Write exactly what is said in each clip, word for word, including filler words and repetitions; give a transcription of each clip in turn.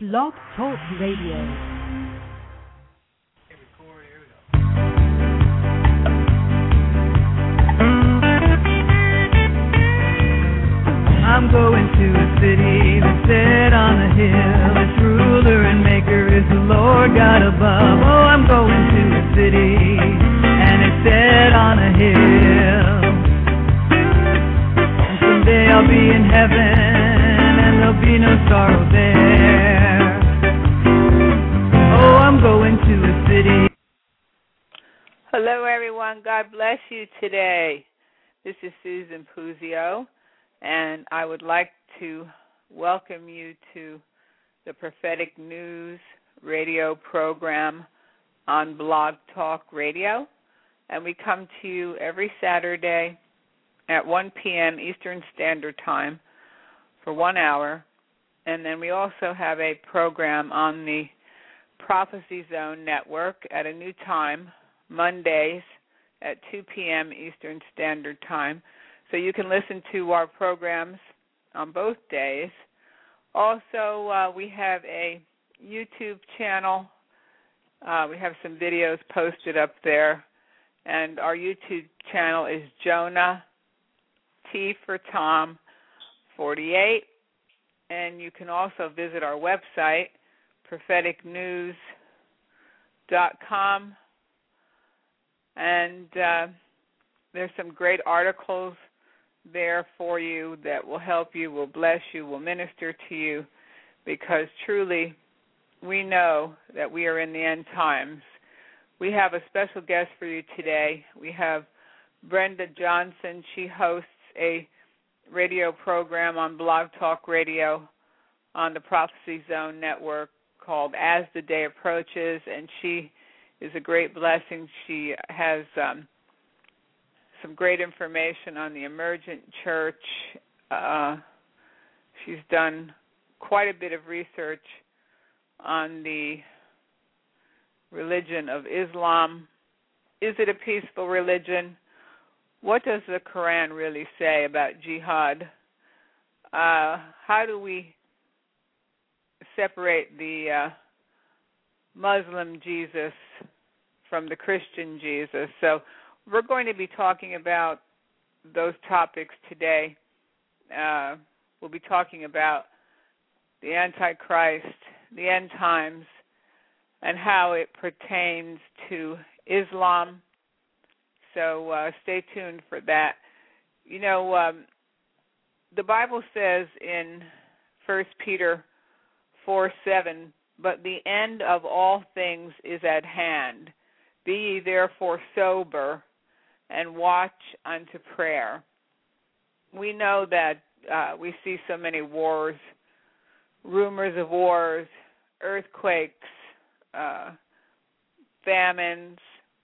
Blog Talk Radio. I'm going to a city that's set on a hill. Its ruler and maker is the Lord God above. Oh, I'm going to a city, and it's set on a hill. And someday I'll be in heaven, and there'll be no sorrow there. Oh, I'm going to a city. Hello, everyone. God bless you today. This is Susan Puzio. And I would like to welcome you to the Prophetic News radio program on Blog Talk Radio. And we come to you every Saturday at one p.m. Eastern Standard Time for one hour. And then we also have a program on the Prophecy Zone Network at a new time, Mondays at two p.m. Eastern Standard Time. So you can listen to our programs on both days. Also, uh, we have a YouTube channel. Uh, we have some videos posted up there. And our YouTube channel is Jonah T for Tom forty-eight. And you can also visit our website, prophetic news dot com. And uh, there's some great articles there for you that will help you, will bless you, will minister to you, because truly we know that we are in the end times. We have a special guest for you today. We have Brenda Johnson. She hosts a radio program on Blog Talk Radio on the Prophecy Zone Network called As the Day Approaches, and she is a great blessing. She has um, some great information on the emergent church. Uh, she's done quite a bit of research on the religion of Islam. Is it a peaceful religion? What does the Quran really say about jihad? Uh, how do we separate the uh, Muslim Jesus from the Christian Jesus? So we're going to be talking about those topics today. Uh, we'll be talking about the Antichrist, the end times, and how it pertains to Islam. So uh, stay tuned for that. You know, um, the Bible says in First Peter four seven, but the end of all things is at hand. Be ye therefore sober, and watch unto prayer. We know that uh, we see so many wars, rumors of wars, earthquakes, uh, famines,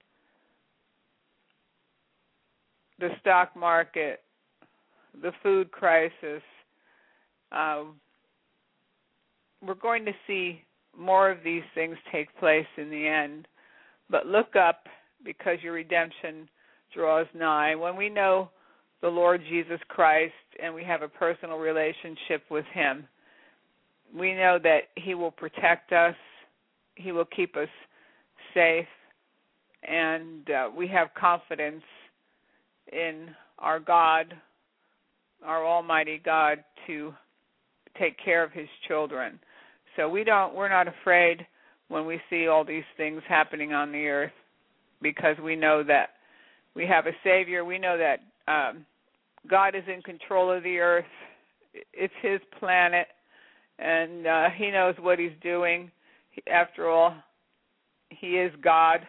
the stock market, the food crisis. Uh, we're going to see more of these things take place in the end. But look up, because your redemption draws nigh. When we know the Lord Jesus Christ and we have a personal relationship with him, we know that he will protect us, he will keep us safe, and uh, we have confidence in our God, our Almighty God, to take care of his children. So we don't we're not afraid when we see all these things happening on the earth, because we know that we have a Savior. We know that um, God is in control of the earth. It's his planet, and uh, he knows what he's doing. After all, he is God,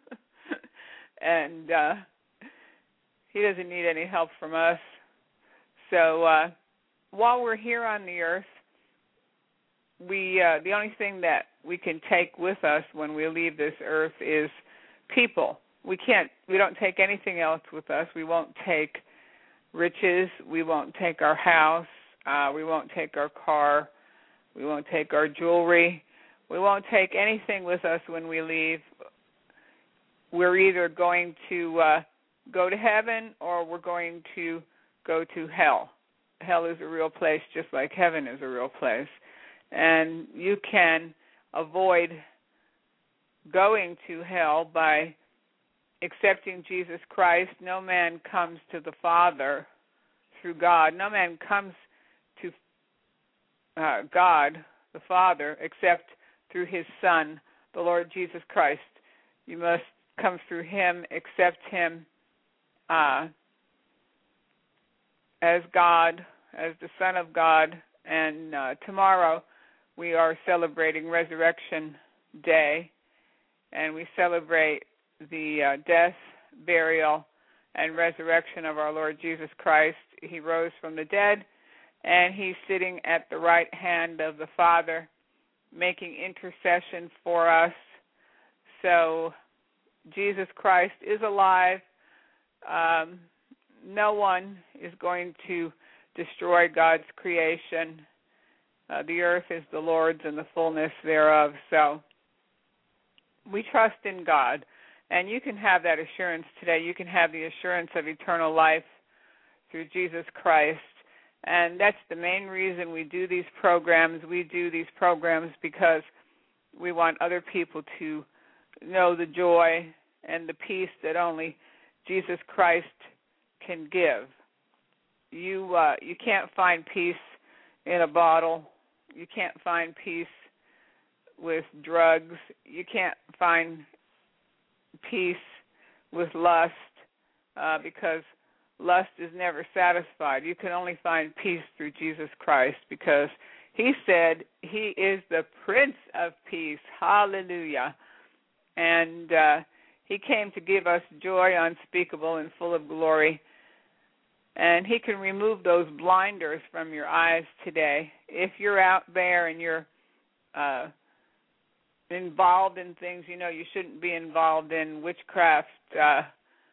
and uh, he doesn't need any help from us. So uh, while we're here on the earth, we uh, the only thing that we can take with us when we leave this earth is people. We can't, we don't take anything else with us. We won't take riches. We won't take our house. Uh, we won't take our car. We won't take our jewelry. We won't take anything with us when we leave. We're either going to uh, go to heaven, or we're going to go to hell. Hell is a real place, just like heaven is a real place. and you can avoid going to hell by accepting Jesus Christ. No man comes to the Father through God. No man comes to uh, God, the Father, except through his Son, the Lord Jesus Christ. You must come through him, accept him uh, as God, as the Son of God. And uh, tomorrow we are celebrating Resurrection Day, and we celebrate the uh, death, burial, and resurrection of our Lord Jesus Christ. He rose from the dead, and he's sitting at the right hand of the Father, making intercession for us. So Jesus Christ is alive. Um, no one is going to destroy God's creation. Uh, the earth is the Lord's and the fullness thereof. So we trust in God. And you can have that assurance today. You can have the assurance of eternal life through Jesus Christ. And that's the main reason we do these programs. We do these programs because we want other people to know the joy and the peace that only Jesus Christ can give. You uh, you can't find peace in a bottle. You can't find peace with drugs. You can't find peace with lust uh, because lust is never satisfied. You can only find peace through Jesus Christ because he said he is the Prince of Peace. Hallelujah. And uh, he came to give us joy unspeakable and full of glory. And he can remove those blinders from your eyes today. If you're out there and you're uh, involved in things you know you shouldn't be involved in, witchcraft, uh,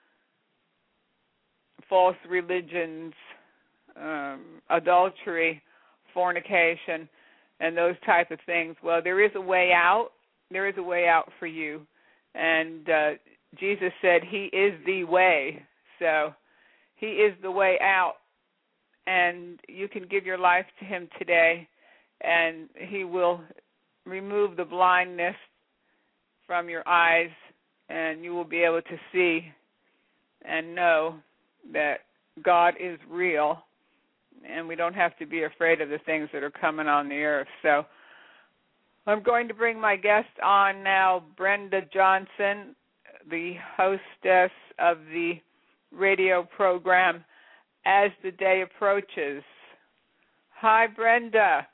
false religions, um, adultery, fornication, and those type of things, well, there is a way out. There is a way out for you. And uh, Jesus said he is the way. So he is the way out. And you can give your life to him today, and he will remove the blindness from your eyes, and you will be able to see and know that God is real, and we don't have to be afraid of the things that are coming on the earth. So I'm going to bring my guest on now, Brenda Johnson, the hostess of the radio program As the Day Approaches. Hi, Brenda.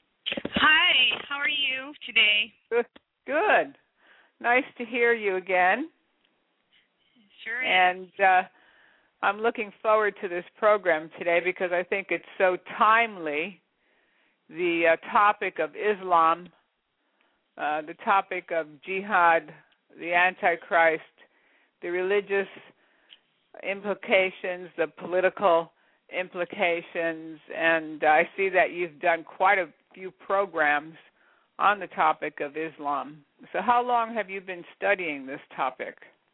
Hi, how are you today? Good. Good. Nice to hear you again. Sure is. And uh, I'm looking forward to this program today because I think it's so timely. The uh, topic of Islam, uh, the topic of jihad, the Antichrist, the religious implications, the political implications, and I see that you've done quite a few programs on the topic of Islam. So how long have you been studying this topic?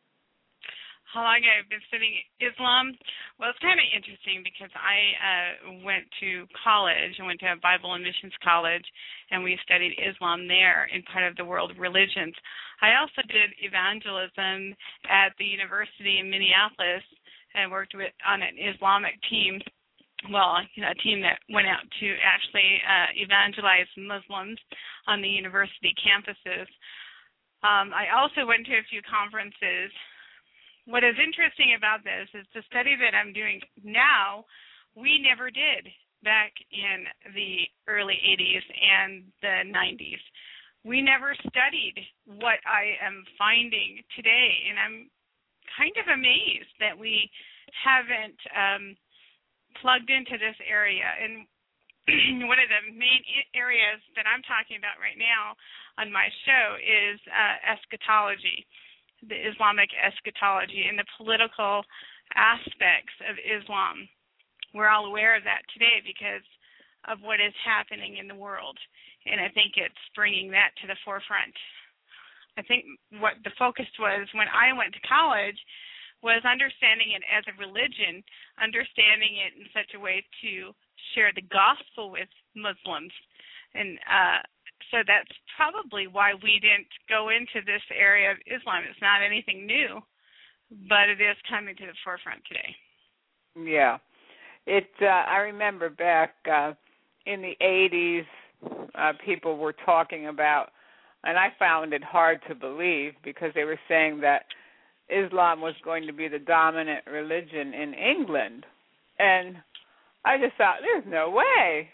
How long I've been studying Islam? Well, it's kind of interesting because I uh, went to college. I went to a Bible and Missions College, and we studied Islam there in part of the world religions. I also did evangelism at the university in Minneapolis and worked with on an Islamic team. Well, you know, a team that went out to actually uh, evangelize Muslims on the university campuses. Um, I also went to a few conferences. What is interesting about this is the study that I'm doing now, we never did back in the early eighties and the nineties. We never studied what I am finding today, and I'm kind of amazed that we haven't um, plugged into this area. And one of the main areas that I'm talking about right now on my show is uh, eschatology. The Islamic eschatology and the political aspects of Islam. We're all aware of that today because of what is happening in the world, and I think it's bringing that to the forefront. I think what the focus was when I went to college was understanding it as a religion, understanding it in such a way to share the gospel with Muslims And uh, so that's probably why we didn't go into this area of Islam. It's not anything new, but it is coming to the forefront today. Yeah. It. Uh, I remember back uh, in the eighties, uh, people were talking about, and I found it hard to believe because they were saying that Islam was going to be the dominant religion in England. And I just thought, there's no way.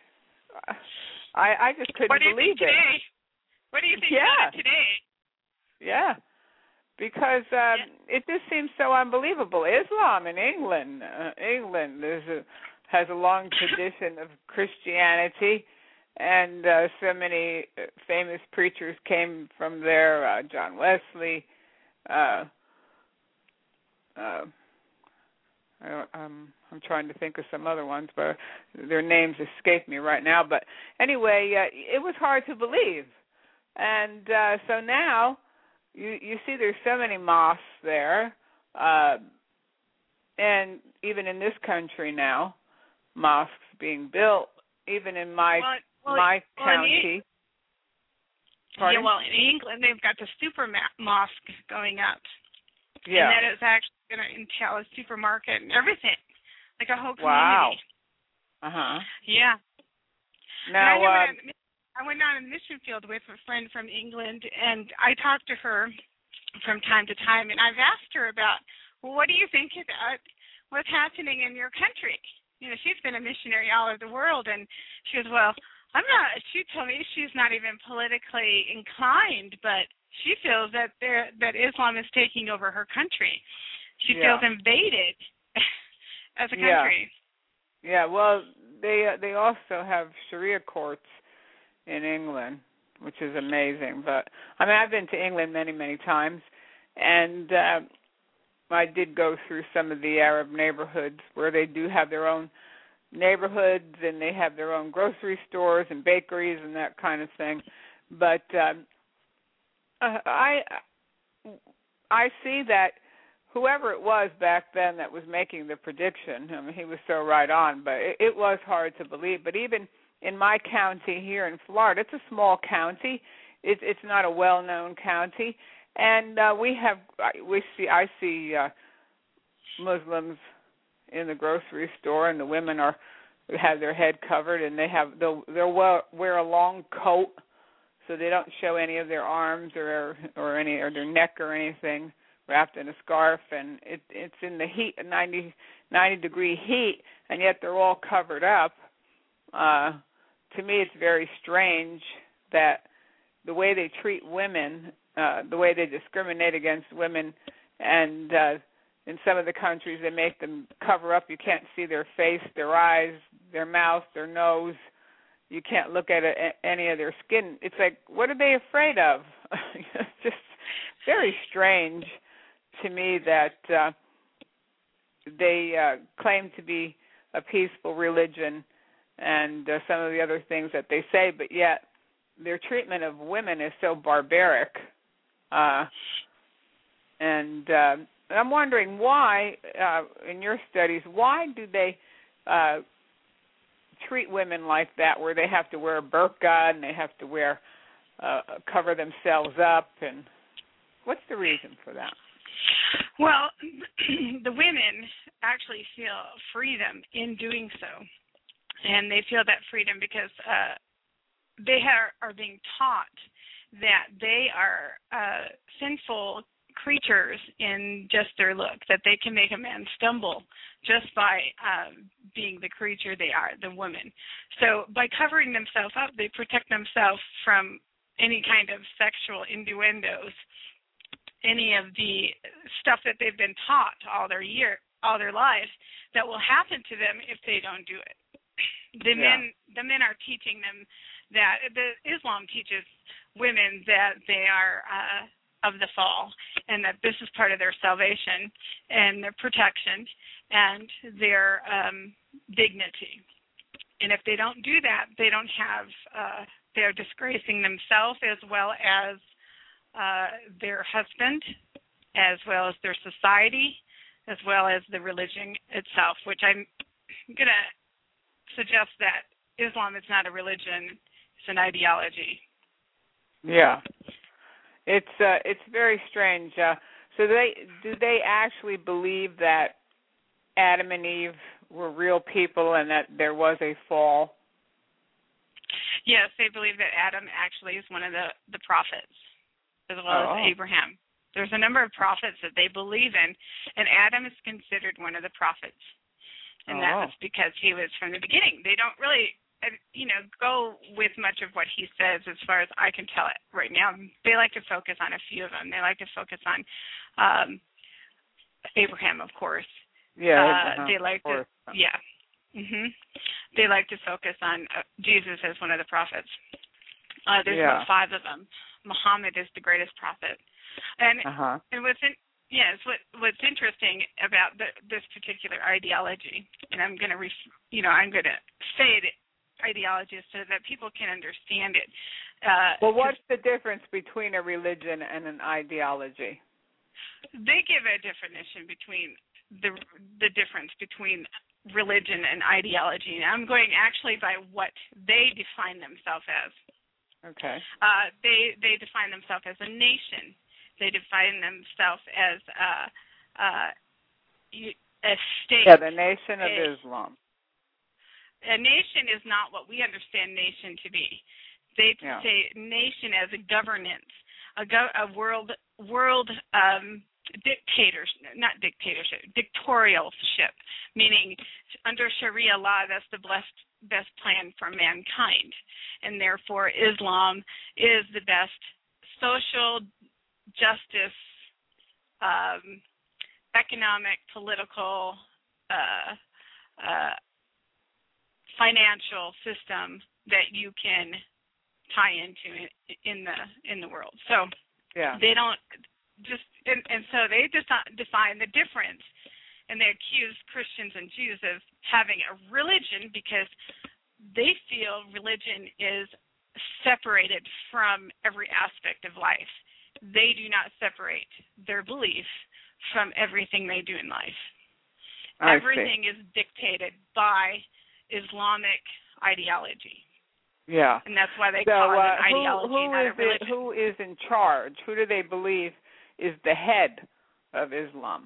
I, I just couldn't what do you believe think it. Today? What do you think yeah. about it today? Yeah. Because um, yeah. it just seems so unbelievable. Islam in England, uh, England is a, has a long tradition of Christianity, and uh, so many famous preachers came from there. Uh, John Wesley. Uh, uh, I, um, I'm trying to think of some other ones, but their names escape me right now. But anyway, uh, it was hard to believe, and uh, so now. You you see there's so many mosques there, uh, and even in this country now, mosques being built, even in my well, well, my well, county. In, yeah, well, in England, they've got the super mosque going up. Yeah. And that is actually going to entail a supermarket and everything, like a whole community. Wow. Uh-huh. Yeah. Now, and I, uh, I went out in the mission field with a friend from England, and I talked to her from time to time, and I've asked her about, well, what do you think about what's happening in your country? You know, she's been a missionary all over the world, and she goes, well, I'm not, she told me she's not even politically inclined, but she feels that there that Islam is taking over her country. She yeah. feels invaded as a country. Yeah, yeah. Well, they uh, they also have Sharia courts in England, which is amazing. But I mean, I've been to England many, many times, and uh, I did go through some of the Arab neighborhoods where they do have their own neighborhoods, and they have their own grocery stores and bakeries and that kind of thing. But um, I I see that whoever it was back then that was making the prediction, I mean, he was so right on, but it, it was hard to believe. But even in my county here in Florida, it's a small county. It, it's not a well-known county, and uh, we have we see I see uh, Muslims in the grocery store, and the women are have their head covered, and they have they'll they'll wear, wear a long coat so they don't show any of their arms or or any or their neck or anything, wrapped in a scarf, and it it's in the heat, ninety, ninety degree heat, and yet they're all covered up. Uh, to me, it's very strange that the way they treat women, uh, the way they discriminate against women, and uh, in some of the countries they make them cover up. You can't see their face, their eyes, their mouth, their nose. You can't look at it, any of their skin. It's like, what are they afraid of? It's just very strange to me that uh, they uh, claim to be a peaceful religion and uh, some of the other things that they say, but yet their treatment of women is so barbaric. Uh, and uh, I'm wondering why, uh, in your studies, why do they uh, treat women like that, where they have to wear a burqa and they have to wear uh, cover themselves up, and what's the reason for that? Well, the women actually feel freedom in doing so, and they feel that freedom because uh, they are, are being taught that they are uh, sinful creatures in just their look, that they can make a man stumble just by um, being the creature they are, the woman. So by covering themselves up, they protect themselves from any kind of sexual innuendos, any of the stuff that they've been taught all their year, all their lives, that will happen to them if they don't do it. The yeah. men, the men are teaching them that the Islam teaches women that they are uh, of the fall, and that this is part of their salvation and their protection and their um, dignity. And if they don't do that, they don't have, uh, they're disgracing themselves as well as uh, their husband, as well as their society, as well as the religion itself, which I'm going to suggest that Islam is not a religion. It's an ideology. Yeah, it's uh, it's very strange. Uh, so they do they actually believe that Adam and Eve were real people and that there was a fall? Yes, they believe that Adam actually is one of the, the prophets, as well oh. as Abraham. There's a number of prophets that they believe in, and Adam is considered one of the prophets. And oh. that was because he was from the beginning. They don't really, you know, go with much of what he says as far as I can tell it right now. They like to focus on a few of them. They like to focus on um, Abraham, of course. Yeah, uh, they like to, yeah. Mhm. They like to focus on uh, Jesus as one of the prophets. Uh, there's yeah. about five of them. Muhammad is the greatest prophet, and uh-huh. and what's in, yes, what what's interesting about the, this particular ideology, and I'm going to, ref- you know, I'm going to say it ideology so that people can understand it. Uh, well, what's the difference between a religion and an ideology? They give a definition between the the difference between religion and ideology. And I'm going actually by what they define themselves as. Okay. Uh, they they define themselves as a nation. They define themselves as uh, uh, a state. Yeah, the Nation of a, Islam. A nation is not what we understand nation to be. They yeah. say nation as a governance, a, go, a world world. Um, dictators, not dictatorship, dictatorialship, meaning under Sharia law, that's the best, best plan for mankind. And therefore, Islam is the best social justice, um, economic, political, uh, uh, financial system that you can tie into in, in the in the world. So yeah. they don't just and, and so they just define the difference, and they accuse Christians and Jews of having a religion because they feel religion is separated from every aspect of life. They do not separate their belief from everything they do in life. I Everything see. is dictated by Islamic ideology. Yeah. And that's why they so, call it uh, an ideology, who, who not is a religion. It, who is in charge? Who do they believe is the head of Islam?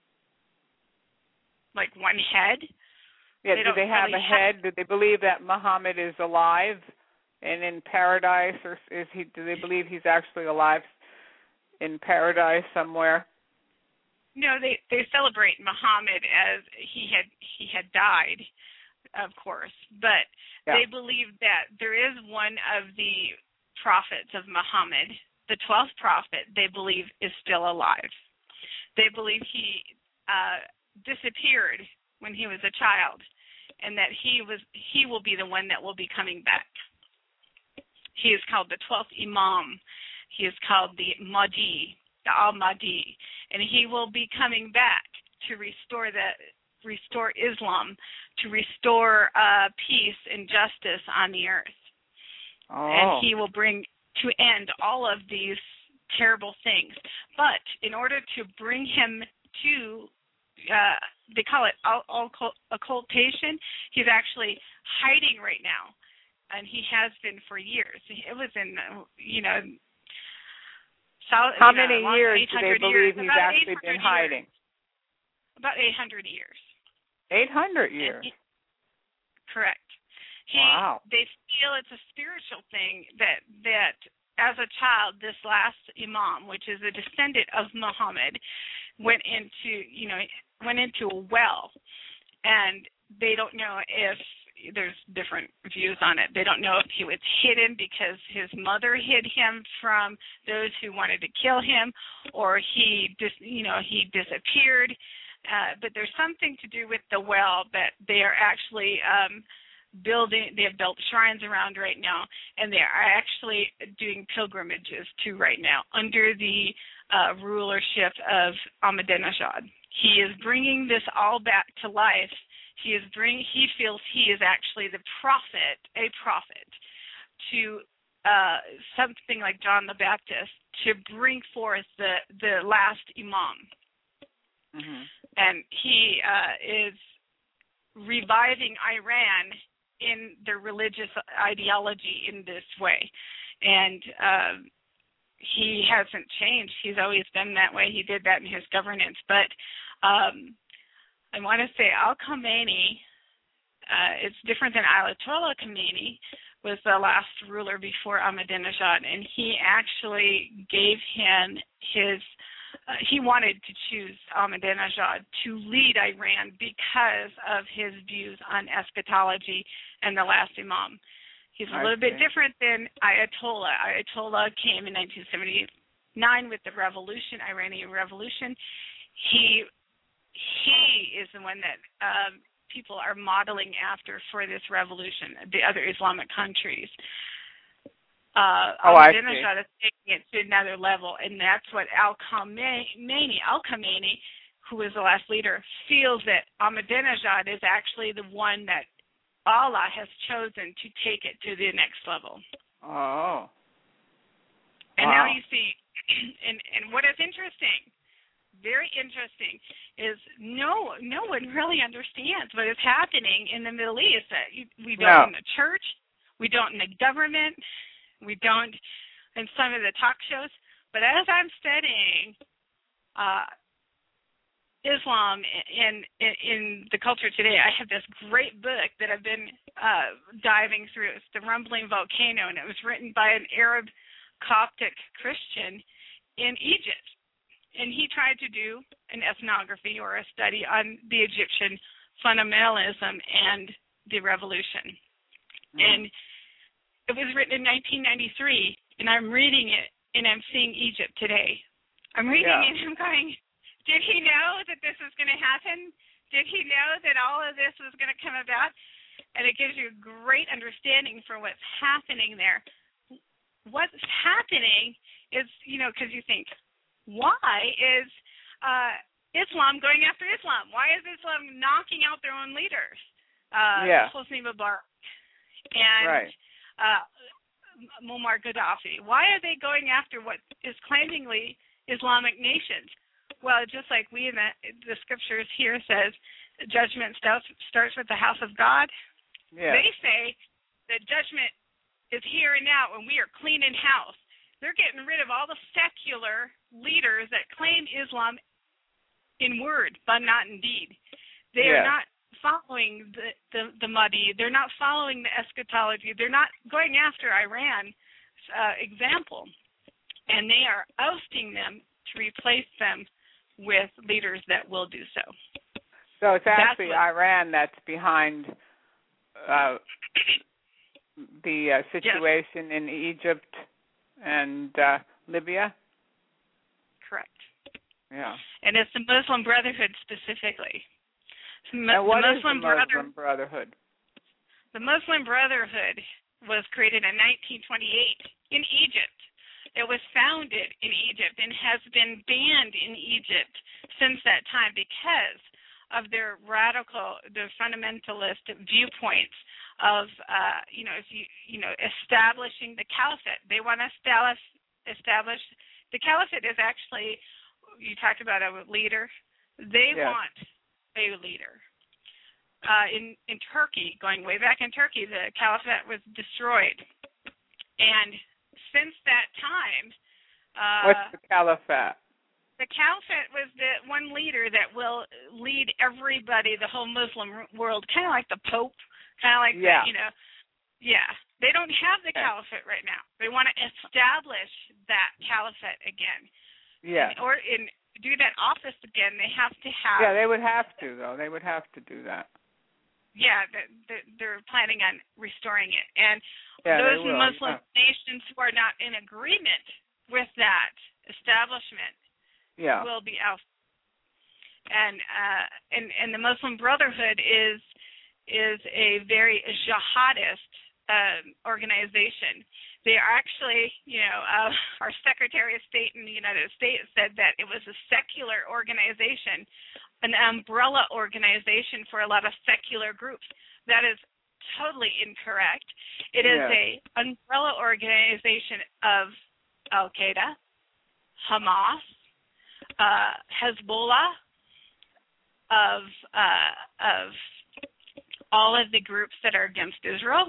Like one head? Yeah, they do they have really a head? Do they believe that Muhammad is alive and in paradise, or is he? Do they believe he's actually alive in paradise somewhere? No, they they celebrate Muhammad as he had he had died, of course, but yeah. they believe that there is one of the prophets of Muhammad, the twelfth prophet. They believe is still alive. They believe he uh, disappeared when he was a child, and that he was he will be the one that will be coming back. He is called the twelfth Imam. He is called the Mahdi, the Al-Mahdi, and he will be coming back to restore the restore Islam, to restore uh, peace and justice on the earth. Oh. And he will bring to end all of these terrible things. But in order to bring him to, uh, they call it occultation, he's actually hiding right now. And he has been for years. It was in, you know, South, How you know, many years do they believe years, he's actually been hiding? Years. About eight hundred years. eight hundred years? He, correct. He, wow. They feel it's a spiritual thing that, that as a child, this last Imam, which is a descendant of Muhammad, went into, you know, went into a well. And they don't know if, there's different views on it. They don't know if he was hidden because his mother hid him from those who wanted to kill him, or he just, you know, he disappeared. Uh, but there's something to do with the well that they are actually um, building. They have built shrines around right now, and they are actually doing pilgrimages to right now under the uh, rulership of Ahmadinejad. He is bringing this all back to life. He is bring. He feels he is actually the prophet, a prophet, to uh, something like John the Baptist, to bring forth the the last Imam, mm-hmm. and he uh, is reviving Iran in their religious ideology in this way. And um, he hasn't changed. He's always been that way. He did that in his governance. But um, I want to say Al-Khamenei, uh, it's different than Ayatollah Khamenei, was the last ruler before Ahmadinejad, and he actually gave him his, uh, he wanted to choose Ahmadinejad to lead Iran because of his views on eschatology and the last Imam. He's a little bit different than Ayatollah. Ayatollah came in nineteen seventy-nine with the revolution, Iranian Revolution. He he is the one that um, people are modeling after for this revolution, the other Islamic countries. Uh, oh, Ahmadinejad is taking it to another level, and that's what Al-Khamenei, Al-Khamenei, who is the last leader, feels that Ahmadinejad is actually the one that Allah has chosen to take it to the next level. Oh. And wow. now you see, and, and what is interesting, very interesting, is no no one really understands what is happening in the Middle East. We don't no. in the church, we don't in the government, we don't in some of the talk shows. But as I'm studying uh, Islam in, in in the culture today, I have this great book that I've been uh, diving through. It's The Rumbling Volcano, and it was written by an Arab Coptic Christian in Egypt. And he tried to do an ethnography or a study on the Egyptian fundamentalism and the revolution. Mm-hmm. And it was written in nineteen ninety-three, and I'm reading it, and I'm seeing Egypt today. I'm reading yeah. it, and I'm going, did he know that this was going to happen? Did he know that all of this was going to come about? And it gives you a great understanding for what's happening there. What's happening is, you know, because you think, why is uh, Islam going after Islam? Why is Islam knocking out their own leaders? Uh, yeah. Hosni Mubarak and right. uh, Muammar Gaddafi. Why are they going after what is claimingly Islamic nations? Well, just like we in the, the scriptures here says, judgment starts, starts with the house of God. Yeah. They say that judgment is here and now, and we are cleaning house. They're getting rid of all the secular leaders that claim Islam in word, but not in deed. They yeah. are not following the, the, the Mahdi. They're not following the eschatology. They're not going after Iran's uh, example. And they are ousting them to replace them with leaders that will do so. So it's actually that's what, Iran that's behind uh, the uh, situation yes. in Egypt and uh, Libya? Correct. Yeah. And it's the Muslim Brotherhood specifically. And what the is Muslim, the Muslim Brother- Brotherhood? The Muslim Brotherhood was created in nineteen twenty-eight in Egypt. It was founded in Egypt and has been banned in Egypt since that time because of their radical, their fundamentalist viewpoints of, uh, you know, if you, you know, establishing the caliphate. They want to establish, establish the caliphate is actually, you talked about a leader. They yes. want a leader. Uh, in, in Turkey, going way back in Turkey, the caliphate was destroyed. And since that time, uh, what's the caliphate? The caliphate was the one leader that will lead everybody, the whole Muslim world, kind of like the Pope, kind of like yeah. the, you know, yeah. They don't have the caliphate right now. They want to establish that caliphate again. Yeah. In, or in do that office again, they have to have. Yeah, they would have to though. They would have to do that. Yeah, they're planning on restoring it. And yeah, those will, Muslim yeah. nations who are not in agreement with that establishment yeah. will be out. And, uh, and and the Muslim Brotherhood is is a very jihadist uh, organization. They are actually, you know, uh, our Secretary of State in the United States said that it was a secular organization, an umbrella organization for a lot of secular groups. That is totally incorrect. It is yeah. a umbrella organization of Al-Qaeda, Hamas, uh, Hezbollah, of uh, of all of the groups that are against Israel,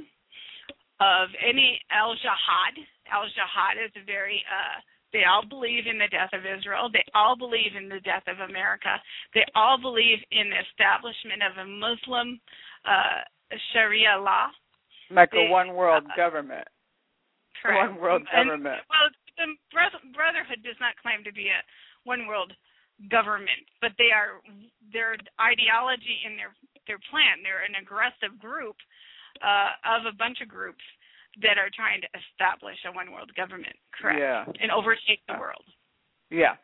of any al-Jihad. Al-Jihad is a very, uh, they all believe in the death of Israel. They all believe in the death of America. They all believe in the establishment of a Muslim uh, Sharia law. Like they, a one-world uh, government. Correct. One-world government. And, well, the Brotherhood does not claim to be a one-world government, but they are, their ideology and their, their plan, they're an aggressive group uh, of a bunch of groups that are trying to establish a one-world government, correct, yeah. and overtake the world. Yeah.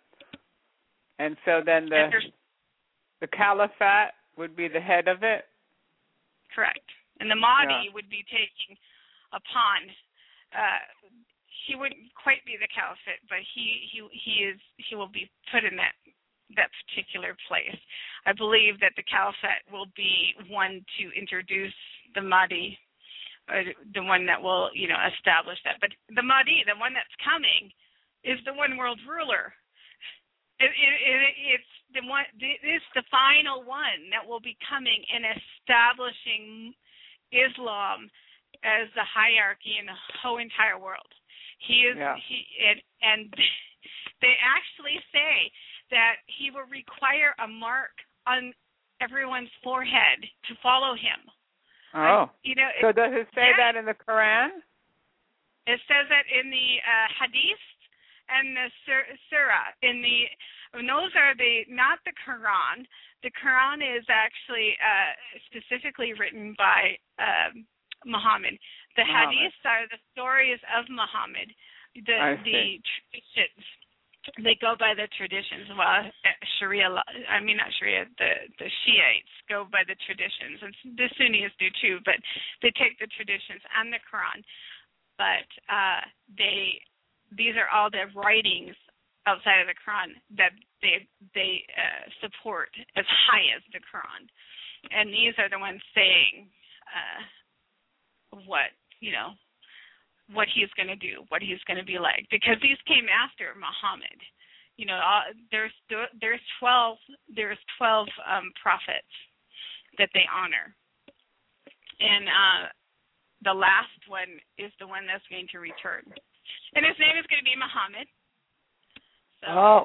And so then the the caliphate would be the head of it? Correct. And the Mahdi yeah. would be taking upon, uh, he wouldn't quite be the caliphate, but he, he, he, is, he will be put in that, that particular place. I believe that the caliphate will be one to introduce the Mahdi, or the one that will, you know, establish that. But the Mahdi, the one that's coming, is the one world ruler. It, it, it, it's the one. It's the final one that will be coming and establishing Islam as the hierarchy in the whole entire world. He is. Yeah. He and, and they actually say that he will require a mark on everyone's forehead to follow him. Oh, I, you know. So does it say yeah, that in the Quran? It says that in the uh, Hadith and the sur- Surah. In the, and those are the not the Quran. The Quran is actually uh, specifically written by um, Muhammad. The Muhammad. Hadiths are the stories of Muhammad. The I the traditions. They go by the traditions. Well, Sharia, I mean not Sharia, the, the Shiites go by the traditions, and the Sunnis do too, but they take the traditions and the Quran. But uh, they, these are all the writings outside of the Quran that they they uh, support as high as the Quran. And these are the ones saying uh, what, you know, what he's going to do, what he's going to be like, because these came after Muhammad. You know, uh, there's there's twelve there's twelve um, prophets that they honor, and uh, the last one is the one that's going to return, and his name is going to be Muhammad. So oh,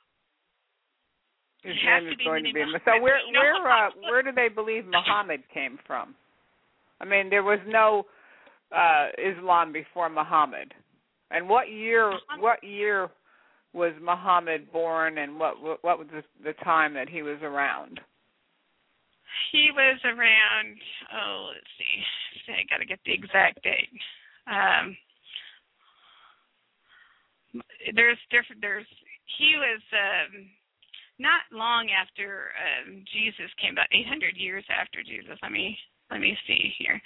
his name is be going to be. Muhammad. So where You know, where uh, where do they believe Muhammad came from? I mean, there was no uh, Islam before Muhammad. And what year? What year was Muhammad born? And what what was the, the time that he was around? He was around. Oh, let's see. I got to get the exact date. Um, there's different. There's he was um, not long after um, Jesus came, about eight hundred years after Jesus. Let me let me see here.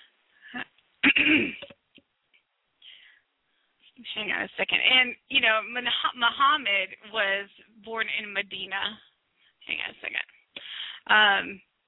Hang on a second. And, you know, Muhammad was born in Medina. Hang on a second. Um,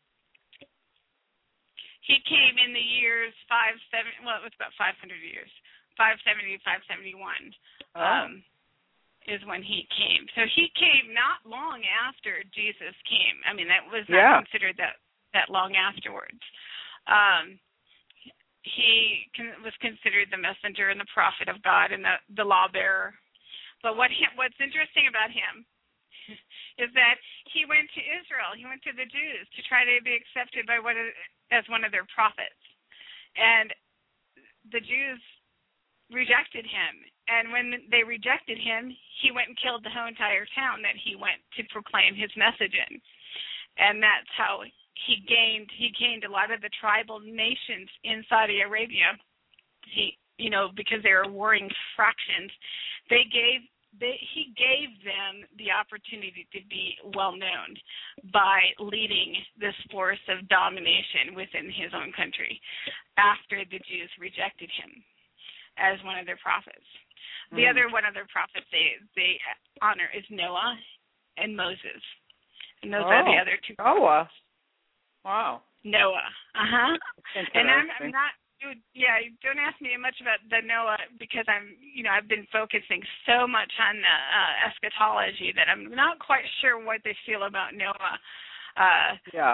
he came in the years five seven. Well, it was about five hundred years. five seventy, five seventy-one Oh. um, is when he came. So he came not long after Jesus came. I mean, that was not Yeah. considered that, that long afterwards. Um, he con- was considered the messenger and the prophet of God and the, the law bearer. But what he, what's interesting about him is that he went to Israel. He went to the Jews to try to be accepted by what as one of their prophets. And the Jews rejected him. And when they rejected him, he went and killed the whole entire town that he went to proclaim his message in. And that's how he gained he gained a lot of the tribal nations in Saudi Arabia. He you know, because they were warring fractions, they gave they he gave them the opportunity to be well known by leading this force of domination within his own country after the Jews rejected him as one of their prophets. Mm. The other one of their prophets they they honor is Noah and Moses. And those oh. are the other two. Noah. Wow. Noah. Uh-huh. And I'm, I'm not, yeah, don't ask me much about the Noah because I'm, you know, I've been focusing so much on the uh, eschatology that I'm not quite sure what they feel about Noah. Uh, yeah.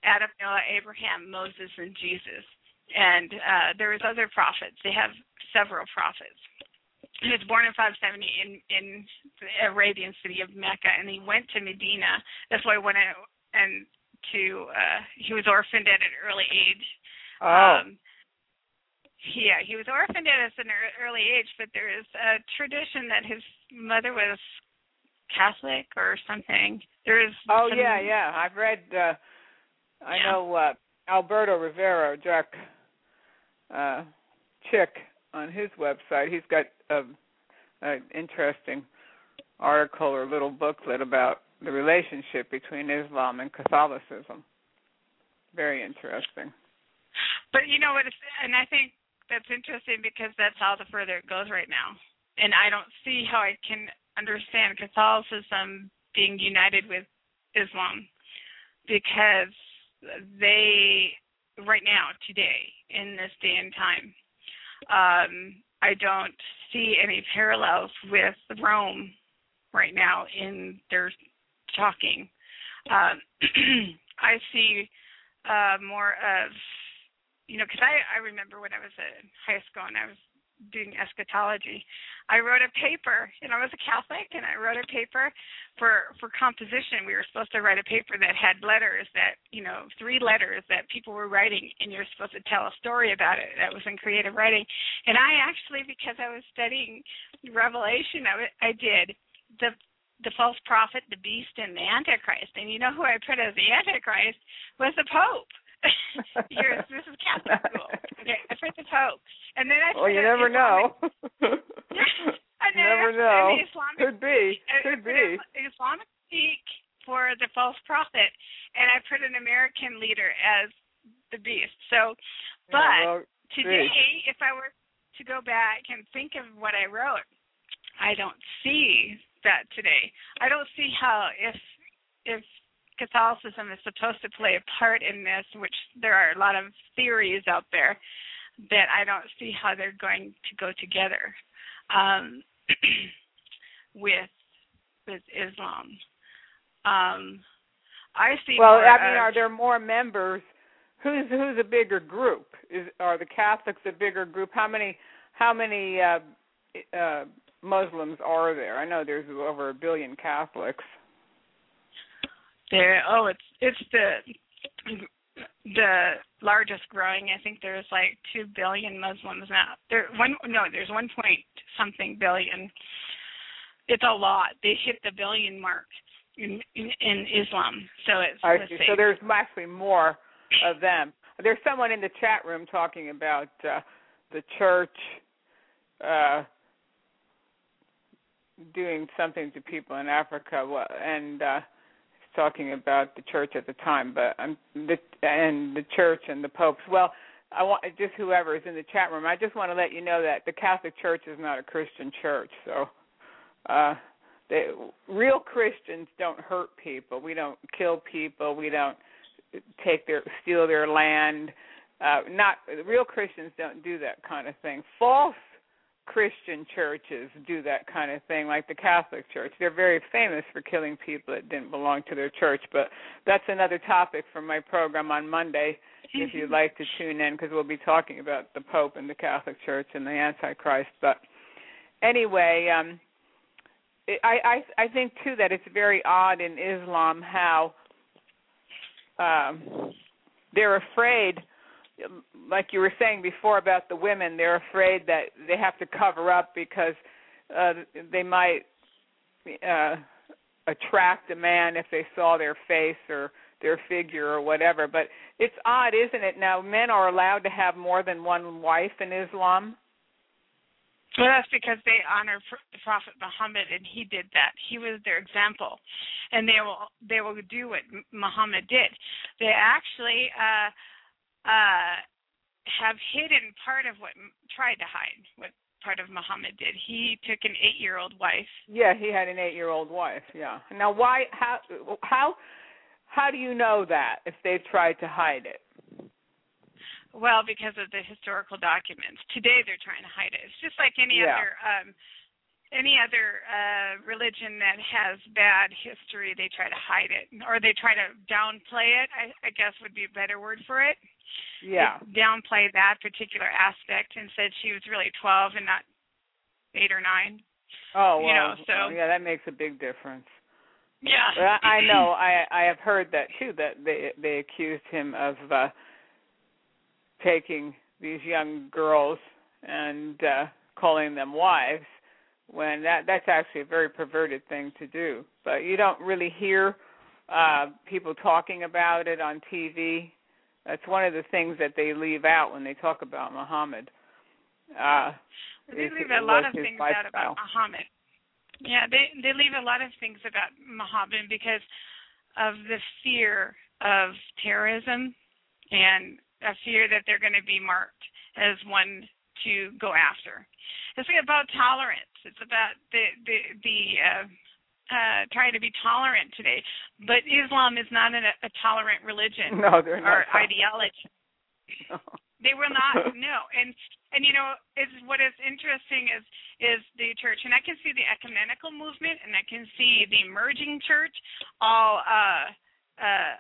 Adam, Noah, Abraham, Moses, and Jesus. And uh, there was other prophets. They have several prophets. He was born in five seventy in, in the Arabian city of Mecca, and he went to Medina. That's why he went in, and to uh, he was orphaned at an early age. Oh. Um, yeah, he was orphaned at an early age, but there is a tradition that his mother was Catholic or something. There is. Oh some, yeah, yeah. I've read. Uh, I yeah. know uh, Alberto Rivera, Jack uh, Chick, on his website. He's got an interesting article or little booklet about the relationship between Islam and Catholicism. Very interesting. But you know what? It's, and I think that's interesting because that's how the further it goes right now. And I don't see how I can understand Catholicism being united with Islam, because they, right now, today, in this day and time, um, I don't see any parallels with Rome right now in their talking. Um, I see uh, more of, you know, because I, I remember when I was in high school and I was doing eschatology, I wrote a paper, and I was a Catholic, and I wrote a paper for, for composition. We were supposed to write a paper that had letters that, you know, three letters that people were writing, and you're supposed to tell a story about it. That was in creative writing. And I actually, because I was studying Revelation, I, I did the the false prophet, the beast, and the Antichrist. And you know who I put as the Antichrist was the Pope. You're, this is Catholic school. Okay, I put the Pope. And then I well, you never Islamic, know. I never know. Islamic, Could be. I Could be. Islamic speak for the false prophet, and I put an American leader as the beast. So, but yeah, well, today, see. if I were to go back and think of what I wrote, I don't see that today. I don't see how if if Catholicism is supposed to play a part in this, which there are a lot of theories out there, that I don't see how they're going to go together um, with with Islam. Um, I see. Well, more I mean, of, are there more members? Who's who's a bigger group? Is are the Catholics a bigger group? How many how many uh, uh, Muslims are there? I know there's over a billion Catholics. There, oh, it's it's the the largest growing. I think there's like two billion Muslims now. There one no, there's one point something billion. It's a lot. They hit the billion mark in in, in Islam. So it's I let's see. see. So there's actually more of them. There's someone in the chat room talking about uh, the church uh, doing something to people in Africa, and. Uh, talking about the church at the time, but um, the, and the church and the popes. Well, I want just whoever is in the chat room. I just want to let you know that the Catholic Church is not a Christian church. So, uh, they, real Christians don't hurt people. We don't kill people. We don't take their steal their land. Uh, not real Christians don't do that kind of thing. False Christian churches do that kind of thing, like the Catholic Church. They're very famous for killing people that didn't belong to their church, but that's another topic for my program on Monday, if you'd like to tune in, because we'll be talking about the Pope and the Catholic Church and the Antichrist. But anyway, um, I, I, I think, too, that it's very odd in Islam how um, they're afraid, like you were saying before about the women, they're afraid that they have to cover up because uh, they might uh, attract a man if they saw their face or their figure or whatever. But it's odd, isn't it? Now, men are allowed to have more than one wife in Islam? Well, that's because they honor the Prophet Muhammad, and he did that. He was their example, and they will they will do what Muhammad did. They actually uh, uh, have hidden part of what tried to hide what part of Muhammad did. He took an eight-year-old wife. Yeah, he had an eight-year-old wife. Yeah. Now, why? How? How? How do you know that if they've tried to hide it? Well, because of the historical documents. Today they're trying to hide it. It's just like any yeah. other um, any other uh, religion that has bad history, they try to hide it, or they try to downplay it, I, I guess would be a better word for it. Yeah. They downplay that particular aspect and said she was really twelve and not eight or nine. Oh, well, you know, so well, yeah, that makes a big difference. Yeah. But I, I know. I I have heard that too. That they they accused him of uh, taking these young girls and uh, calling them wives, when that that's actually a very perverted thing to do. But you don't really hear uh, people talking about it on T V. That's one of the things that they leave out when they talk about Muhammad. Uh, they is, leave a lot of his things lifestyle. out about Muhammad. Yeah, they they leave a lot of things about Muhammad because of the fear of terrorism and a fear that they're going to be marked as one to go after. It's about tolerance. It's about the the the uh, uh, trying to be tolerant today. But Islam is not an, a tolerant religion no, they're not or tolerant. ideology. No. They will not. No, and and you know, is what is interesting is is the church, and I can see the ecumenical movement, and I can see the emerging church all uh, uh,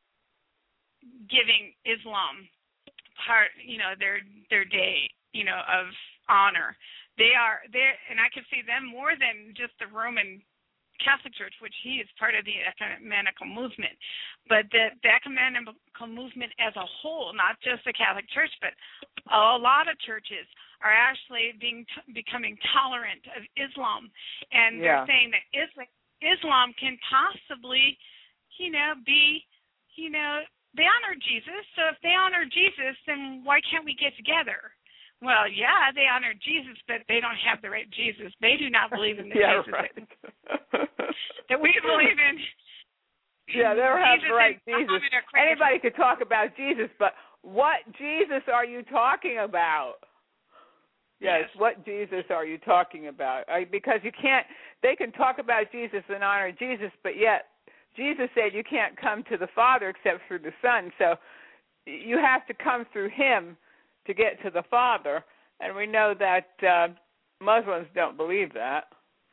giving Islam part, you know, their their day, you know, of honor. They are there, and I can see them more than just the Roman Catholic Church, which he is part of the ecumenical movement, but the, the ecumenical movement as a whole, not just the Catholic Church, but a lot of churches are actually being becoming tolerant of Islam, and yeah. they're saying that Islam, Islam can possibly, you know, be, you know, they honor Jesus, so if they honor Jesus, then why can't we get together? Well, yeah, they honor Jesus, but they don't have the right Jesus. They do not believe in the yeah, Jesus right. that, that we believe in. Yeah, they don't have Jesus the right and Jesus. Muhammad Anybody could talk about Jesus, but what Jesus are you talking about? Yes, Yes. What Jesus are you talking about? I, because you can't, they can talk about Jesus and honor Jesus, but yet Jesus said you can't come to the Father except through the Son. So you have to come through him to get to the Father, and we know that uh, Muslims don't believe that.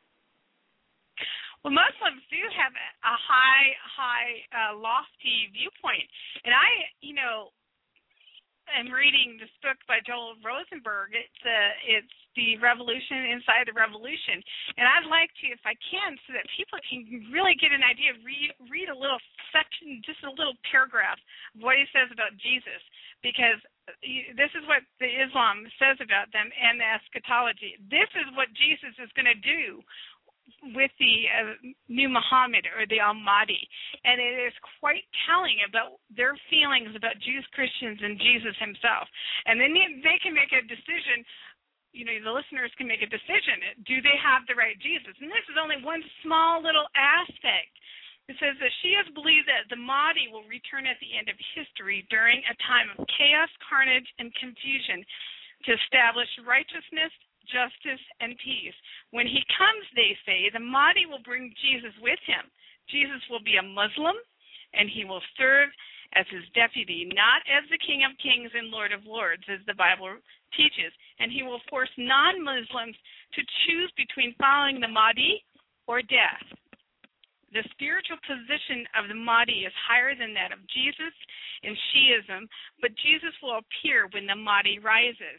Well, Muslims do have a high, high, uh, lofty viewpoint, and I, you know, am reading this book by Joel Rosenberg. It's uh, it's the Revolution Inside the Revolution, and I'd like to, if I can, so that people can really get an idea, read read a little section, just a little paragraph of what he says about Jesus, because this is what the Islam says about them and the eschatology. This is what Jesus is going to do with the uh, new Muhammad or the Al-Mahdi, and it is quite telling about their feelings about Jews, Christians, and Jesus himself. And then they can make a decision, you know, the listeners can make a decision. Do they have the right Jesus? And this is only one small little aspect. It says that Shias believe that the Mahdi will return at the end of history during a time of chaos, carnage, and confusion to establish righteousness, justice, and peace. When he comes, they say, the Mahdi will bring Jesus with him. Jesus will be a Muslim, and he will serve as his deputy, not as the King of Kings and Lord of Lords, as the Bible teaches. And he will force non-Muslims to choose between following the Mahdi or death. The spiritual position of the Mahdi is higher than that of Jesus in Shiism, but Jesus will appear when the Mahdi rises.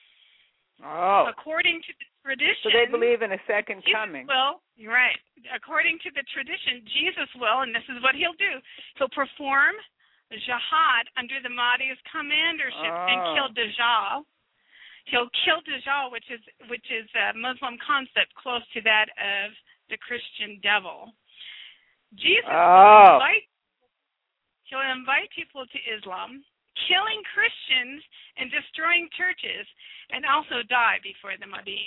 Oh. According to the tradition, so they believe in a second Jesus coming. will, you're right. According to the tradition, Jesus will, and this is what he'll do, he'll perform jihad under the Mahdi's commandership oh. and kill Dajjal. He'll kill Dajjal, which is which is a Muslim concept close to that of the Christian devil. Jesus oh. will invite, he'll invite people to Islam, killing Christians and destroying churches, and also die before the Mahdi.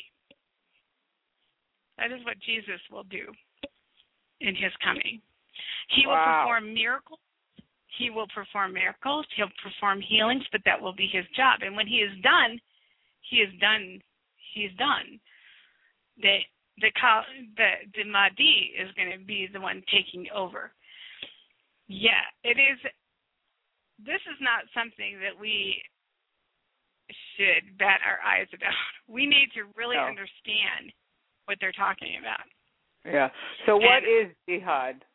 That is what Jesus will do in his coming. He will wow. perform miracles. He will perform miracles. He'll perform healings, but that will be his job. And when he is done, he is done. He's done. The the the, the Mahdi is going to be the one taking over. Yeah, it is. This is not something that we should bat our eyes about. We need to really no. understand what they're talking about. Yeah. So what and is jihad?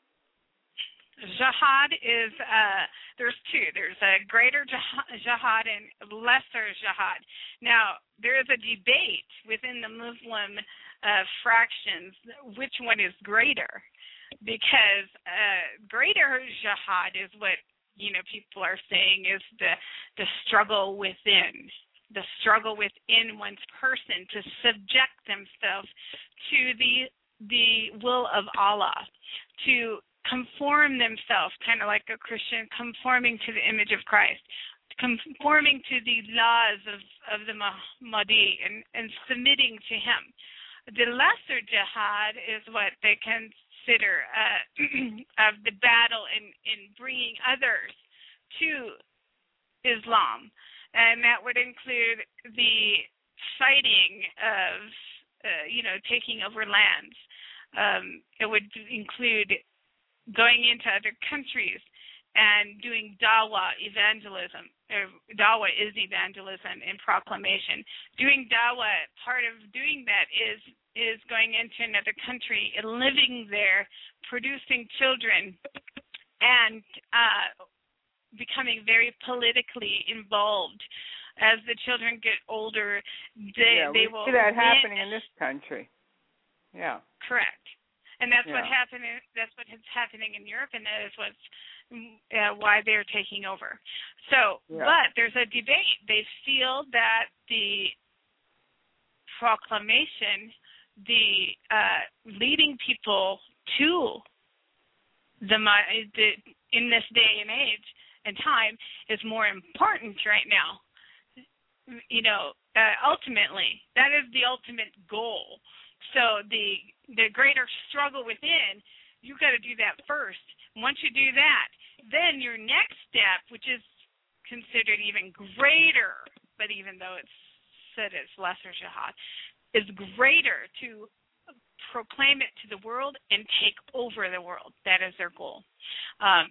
Jihad is, uh, there's two. There's a greater jihad and lesser jihad. Now, there is a debate within the Muslim uh, fractions which one is greater, because uh, greater jihad is what, you know, people are saying is the, the struggle within, the struggle within one's person to subject themselves to the the will of Allah, to conform themselves, kind of like a Christian, conforming to the image of Christ, conforming to the laws of, of the Mahdi and, and submitting to him. The lesser jihad is what they consider uh, of the battle in, in bringing others to Islam, and that would include the fighting of, uh, you know, taking over lands. Um, it would include going into other countries and doing dawah, evangelism. Uh, dawah is evangelism and proclamation. Doing dawah, part of doing that is is going into another country and living there, producing children, and uh, becoming very politically involved. As the children get older, they yeah, they we will see that happening win. in this country. Yeah. Correct. And that's yeah. what happened. That's what is happening in Europe, and that is what's uh, why they're taking over. So, yeah. but there's a debate. They feel that the proclamation, the uh, leading people to the, the in this day and age and time is more important right now. You know, uh, ultimately, that is the ultimate goal. So the the greater struggle within, you got to do that first. Once you do that, then your next step, which is considered even greater, but even though it's said it's lesser jihad, is greater to proclaim it to the world and take over the world. That is their goal. Um,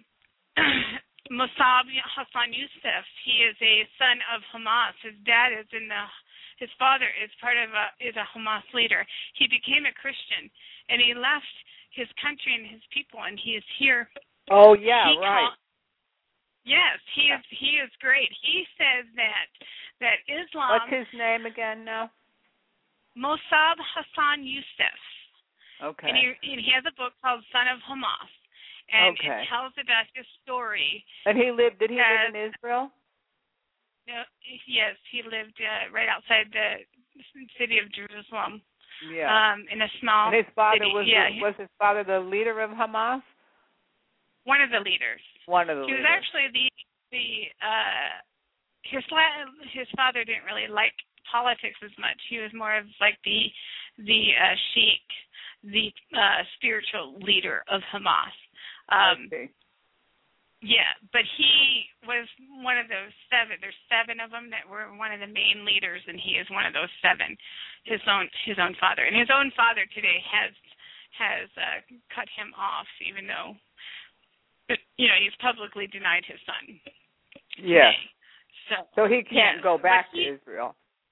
Mossab Hassan Youssef, he is a son of Hamas. His dad is in the His father is part of a is a Hamas leader. He became a Christian, and he left his country and his people, and he is here. Oh yeah, he right. Call, yes, he is. He is great. He says that that Islam. What's his name again now? Mossab Hassan Youssef. Okay. And he and he has a book called Son of Hamas, and okay. it tells about his story. And he lived. Did he as, live in Israel? No, yes, he lived uh, right outside the city of Jerusalem. Yeah. Um, in a small. And his father city. was yeah, the, was his father the leader of Hamas? One of the leaders. One of the he leaders. was actually the the uh, his his father didn't really like politics as much. He was more of like the the uh, sheikh, the uh, spiritual leader of Hamas. Um, I see. Yeah, but he was one of those seven. There's seven of them that were one of the main leaders, and he is one of those seven. His own his own father, and his own father today has has uh, cut him off, even though, you know, he's publicly denied his son. Yes. So so he can't yes, go back he, to Israel.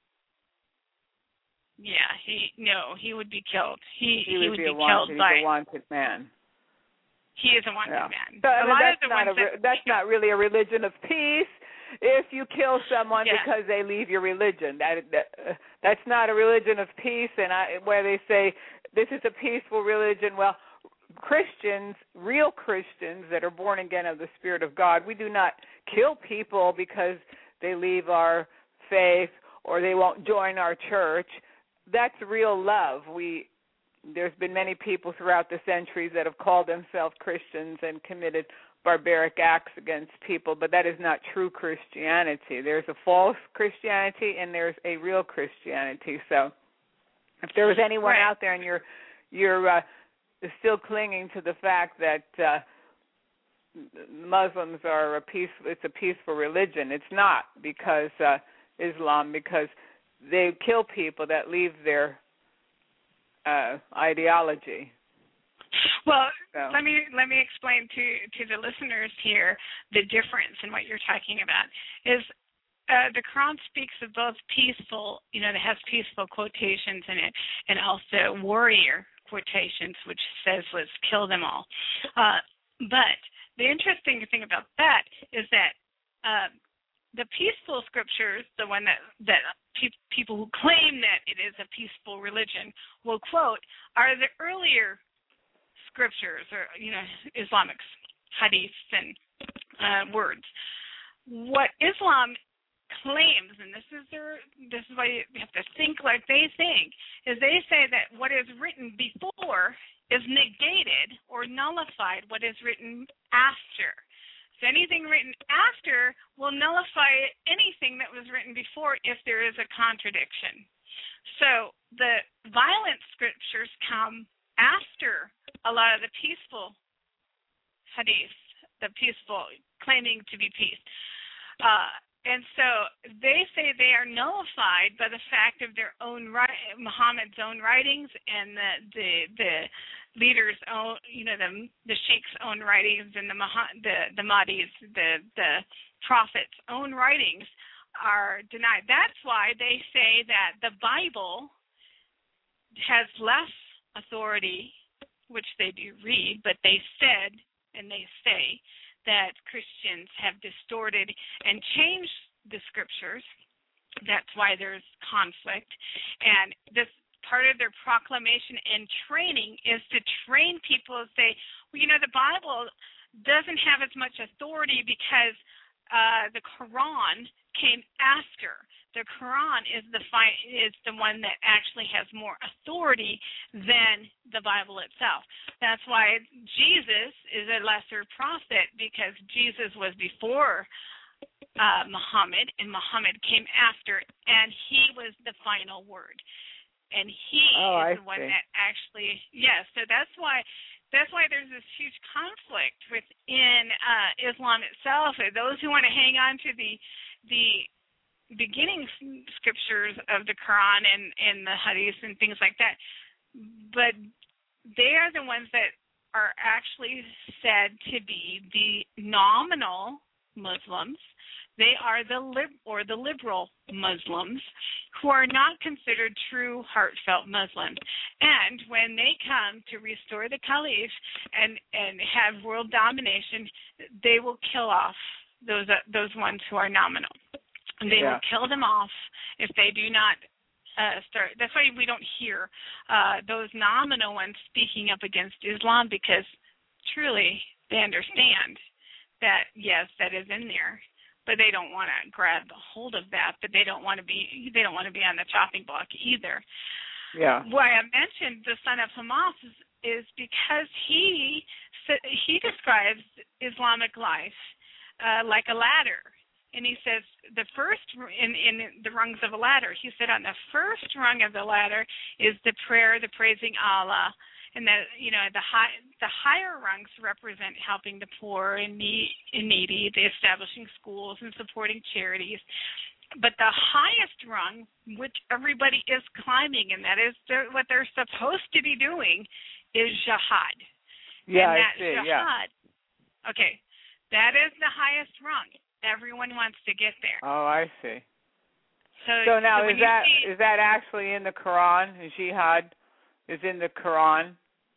Yeah, he no, he would be killed. He he, he would, would be, be, a wanted, killed by. a wanted man. He is a wanted yeah. man. So, a lot that's of the not ones a that that's not really a religion of peace. If you kill someone yeah. because they leave your religion, that, that uh, that's not a religion of peace. And I, where they say this is a peaceful religion, well, Christians, real Christians that are born again of the Spirit of God, we do not kill people because they leave our faith or they won't join our church. That's real love. We There's been many people throughout the centuries that have called themselves Christians and committed barbaric acts against people, but that is not true Christianity. There's a false Christianity and there's a real Christianity. So if there was anyone right. out there and you're you're uh, still clinging to the fact that uh, Muslims are a peace, it's a peaceful religion, it's not, because uh, Islam, because they kill people that leave their Uh, ideology. Well, so. let me let me explain to to the listeners here the difference in what you're talking about. Is uh, the Quran speaks of both peaceful, you know, it has peaceful quotations in it, and also warrior quotations, which says, let's kill them all. Uh, but the interesting thing about that is that uh, the peaceful scriptures, the one that, that pe- people who claim that it is a peaceful religion will quote, are the earlier scriptures, or, you know, Islamic hadiths and uh, words. What Islam claims, and this is their, this is why you have to think like they think, is they say that what is written before is negated or nullified what is written after. So anything written after will nullify anything that was written before if there is a contradiction. So the violent scriptures come after a lot of the peaceful hadiths, the peaceful, claiming to be peace. Uh, and so they say they are nullified by the fact of their own, Muhammad's own writings and the the, the leaders' own, you know, the the sheikh's own writings and the the the Mahdi's, the the prophets' own writings are denied. That's why they say that the Bible has less authority, which they do read, but they said and they say that Christians have distorted and changed the scriptures. That's why there's conflict. And this part of their proclamation and training is to train people to say, well, you know, the Bible doesn't have as much authority because uh, the Quran came after. The Quran is the fi- is the one that actually has more authority than the Bible itself. That's why Jesus is a lesser prophet, because Jesus was before uh, Muhammad, and Muhammad came after, and he was the final word. And he oh, is I the one see. that actually, yes. So that's why that's why there's this huge conflict within uh, Islam itself. Those who want to hang on to the the beginning scriptures of the Quran and, and the Hadith and things like that, but they are the ones that are actually said to be the nominal Muslims. They are the lib- or the liberal Muslims who are not considered true heartfelt Muslims. And when they come to restore the Caliph and, and have world domination, they will kill off those uh, those ones who are nominal. And they yeah. will kill them off if they do not uh, start. That's why we don't hear uh, those nominal ones speaking up against Islam, because truly they understand that, yes, that is in there, but they don't want to grab hold of that. But they don't want to be. They don't want to be on the chopping block either. Yeah. Why I mentioned the son of Hamas is, is because he he describes Islamic life uh, like a ladder. And he says the first in, in the rungs of a ladder, he said on the first rung of the ladder is the prayer, the praising Allah, and that, you know, the high the higher rungs represent helping the poor and needy, the establishing schools and supporting charities. But the highest rung, which everybody is climbing, and that is their, what they're supposed to be doing, is jihad. Yeah, and I that see. Jihad, yeah. Okay, that is the highest rung. Everyone wants to get there. Oh, I see. So, so now so is that see, is that actually in the Quran? Jihad is in the Quran?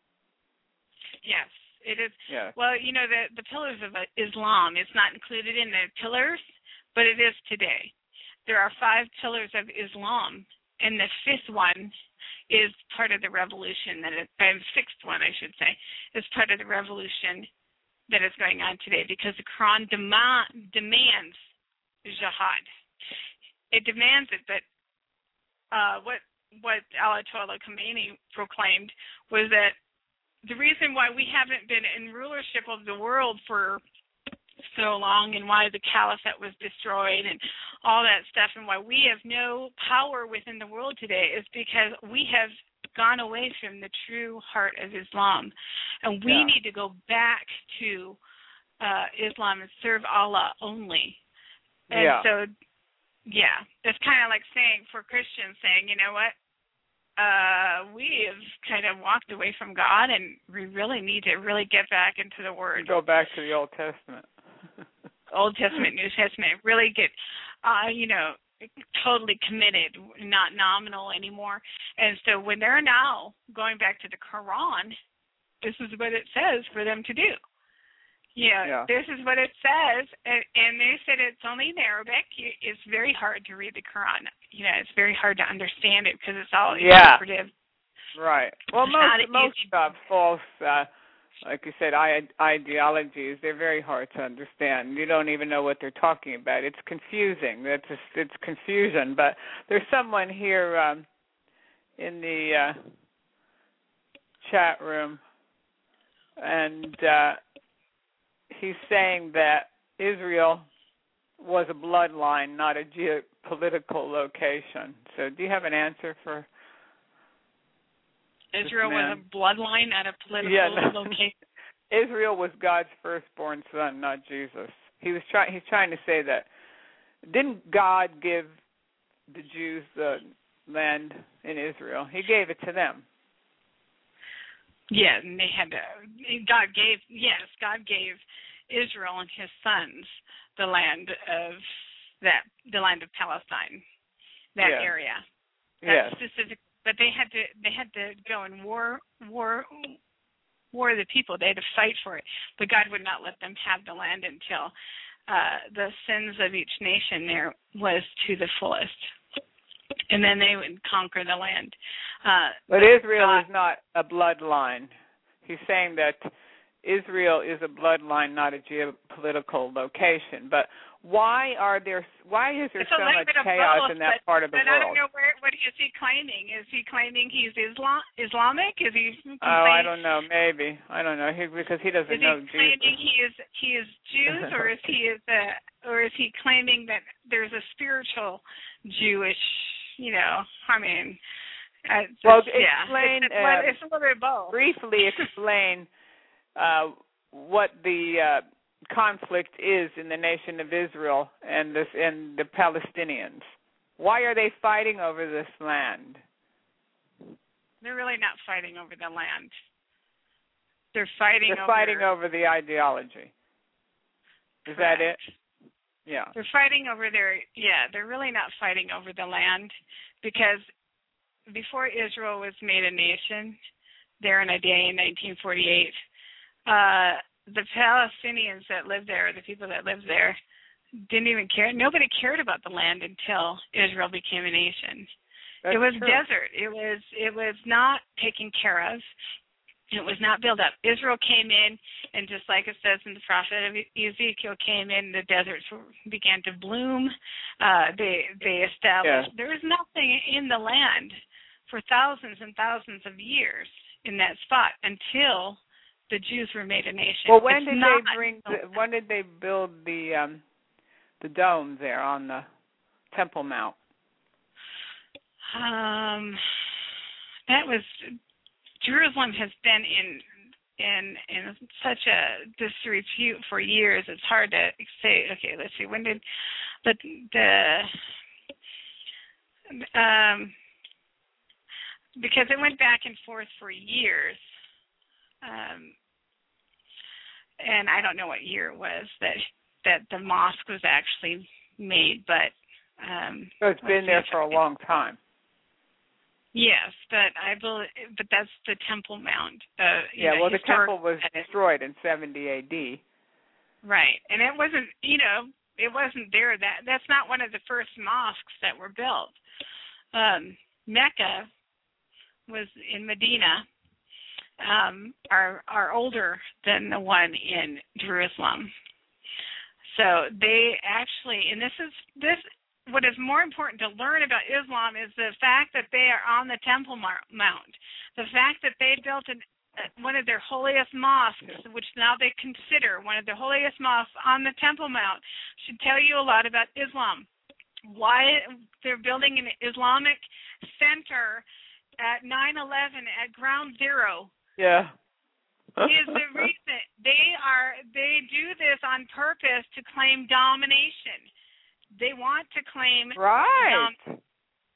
Yes, it is. Yeah. Well, you know, the the pillars of Islam, it's not included in the pillars, but it is today. There are five pillars of Islam, and the fifth one is part of the revolution that is, uh, sixth one, I should say, is part of the revolution that is going on today, because the Quran demand, demands jihad. It demands it, but uh, what what Ayatollah Khomeini proclaimed was that the reason why we haven't been in rulership of the world for so long, and why the caliphate was destroyed and all that stuff, and why we have no power within the world today, is because we have gone away from the true heart of Islam, and we yeah. need to go back to uh, Islam and serve Allah only. And yeah. so, yeah, it's kind of like saying, for Christians, saying, you know what, uh, we have kind of walked away from God, and we really need to really get back into the Word. Go back to the Old Testament. Old Testament, New Testament, really get uh, you know, totally committed, not nominal anymore. And so when they're now going back to the Quran, this is what it says for them to do. You know, Yeah. this is what it says, and, and they said it's only in Arabic. It's very hard to read the Quran. You know, it's very hard to understand it because it's all Yeah. interpretive. Right. Well, It's most not most easy. uh, false, uh, like you said, I- ideologies, they're very hard to understand. You don't even know what they're talking about. It's confusing. That's just, it's confusion. But there's someone here um, in the uh, chat room, and uh, he's saying that Israel was a bloodline, not a geopolitical location. So do you have an answer for Israel man. was a bloodline at a political Yeah, no. location. Israel was God's firstborn son, not Jesus. He was trying. He's trying to say that didn't God give the Jews the land in Israel? He gave it to them. Yeah, and they had to. God gave. Yes, God gave Israel and His sons the land of that, the land of Palestine, that Yeah. area. That Yes. specific. But they had to. They had to go and war, war, war the people. They had to fight for it. But God would not let them have the land until uh, the sins of each nation there was to the fullest, and then they would conquer the land. Uh, But Israel God, is not a bloodline. He's saying that Israel is a bloodline, not a geopolitical location. But why are there? Why is there it's a so little much bit of chaos both, in that but, part of the but I don't world? know where. What is he claiming? Is he claiming he's Islam Islamic? Is he? Oh, I don't know. Maybe I don't know. He, because he doesn't Is he know claiming Jesus. he is he is Jews, or is he is a, or is he claiming that there's a spiritual Jewish? You know, I mean, uh, it's, Well, yeah, explain it's, it's, uh, it's a little bit of both. briefly. Explain uh, what the uh, conflict is in the nation of Israel and this and the Palestinians. Why are they fighting over this land? They're really not fighting over the land. They're fighting. They're over, fighting over the ideology. Is that it? correct. Yeah. They're fighting over their, yeah, they're really not fighting over the land, because before Israel was made a nation, there in a day in nineteen forty-eight, uh, the Palestinians that lived there, the people that lived there, didn't even care. Nobody cared about the land until Israel became a nation. That's it was true. desert. It was, it was not taken care of. It was not built up. Israel came in, and just like it says in the prophet of Ezekiel, came in, the deserts began to bloom. Uh, they they established. Yeah. There was nothing in the land for thousands and thousands of years in that spot until the Jews were made a nation. Well, when it's did not, they bring? The, when did they build the um, the dome there on the Temple Mount? Um, that was. Jerusalem has been in in in such a disrepute for years. It's hard to say. Okay, let's see. When did the the um because it went back and forth for years, um, and I don't know what year it was that that the mosque was actually made, but um, So it's been there for a long time. Yes, but I believe, but that's the Temple Mount. Uh, Yeah, know, well, the historic- temple was destroyed in seventy A D. Right, and it wasn't, you know, it wasn't there. That that's not one of the first mosques that were built. Um, Mecca was in Medina, um, are are older than the one in Jerusalem. So they actually, and this is this. What is more important to learn about Islam is the fact that they are on the Temple Mount. The fact that they built an, uh, one of their holiest mosques, which now they consider one of the holiest mosques on the Temple Mount, should tell you a lot about Islam. Why they're building an Islamic center at nine eleven at Ground Zero. Yeah. is the reason they are they do this on purpose to claim domination. They want to claim right. Um,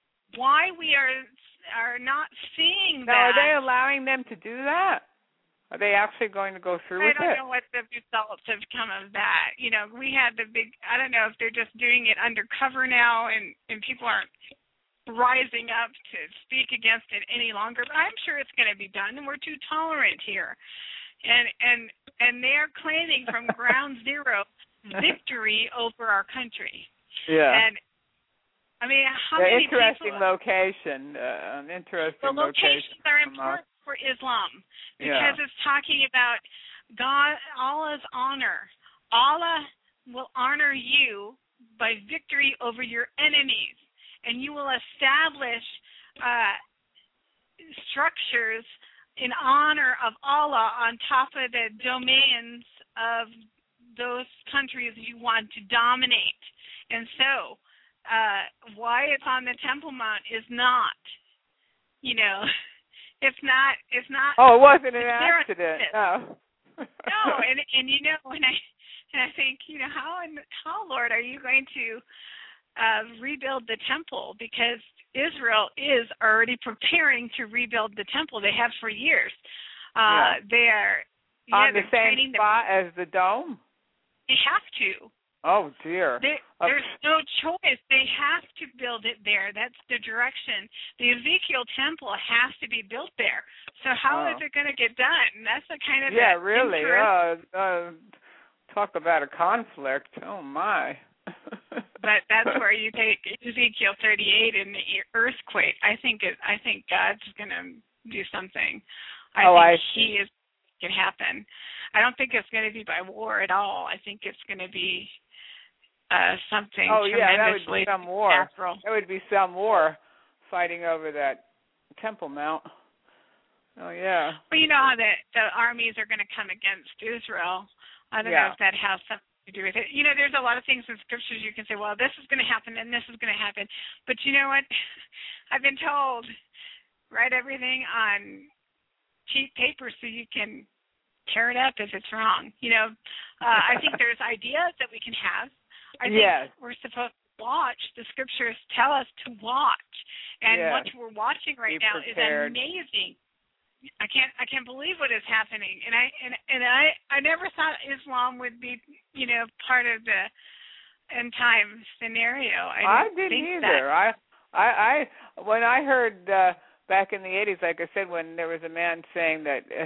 why we are are not seeing now, that. are they allowing them to do that? Are they actually going to go through I with it? don't know what the results have come of that. You know, we had the big, I don't know if they're just doing it undercover now and, and people aren't rising up to speak against it any longer, but I'm sure it's going to be done, and we're too tolerant here. And and and they're claiming from ground zero victory over our country. Yeah. And I mean, how yeah, many interesting people, location. Uh, an interesting the locations location. are important for Islam because yeah. it's talking about God, Allah's honor. Allah will honor you by victory over your enemies, and you will establish uh, structures in honor of Allah on top of the domains of those countries you want to dominate. And so, uh, why it's on the Temple Mount is not, you know, it's not, it's not. Oh, it wasn't an accident. No. No, and and you know, when I and I think, you know, how how Lord are you going to uh, rebuild the temple? Because Israel is already preparing to rebuild the temple. They have for years. Uh, yeah. They are yeah, on the same spot the, as the dome. They have to. Oh dear. There, there's no choice. They have to build it there. That's the direction. The Ezekiel temple has to be built there. So how oh. is it going to get done? That's the kind of yeah, really. interest. Uh, uh, talk about a conflict. Oh my. But that's where you take Ezekiel thirty-eight and the earthquake. I think it. I think God's going to do something. I oh, think I He is. It happen. I don't think it's going to be by war at all. I think it's going to be uh, something oh, yeah, tremendously that would be some war. natural. There would be some war fighting over that Temple Mount. Oh, yeah. Well, you know how the, the armies are going to come against Israel. I don't yeah. know if that has something to do with it. You know, there's a lot of things in scriptures you can say, well, this is going to happen and this is going to happen. But you know what? I've been told, write everything on cheap paper so you can tear it up if it's wrong. You know, uh, I think there's ideas that we can have. I think yes. we're supposed to watch. The scriptures tell us to watch. And yes. what we're watching right Be now prepared. is amazing. I can't I can't believe what is happening. And I and, and I, I never thought Islam would be, you know, part of the end time scenario. I didn't, I didn't think either. That. I I I when I heard uh, back in the eighties, like I said, when there was a man saying that uh,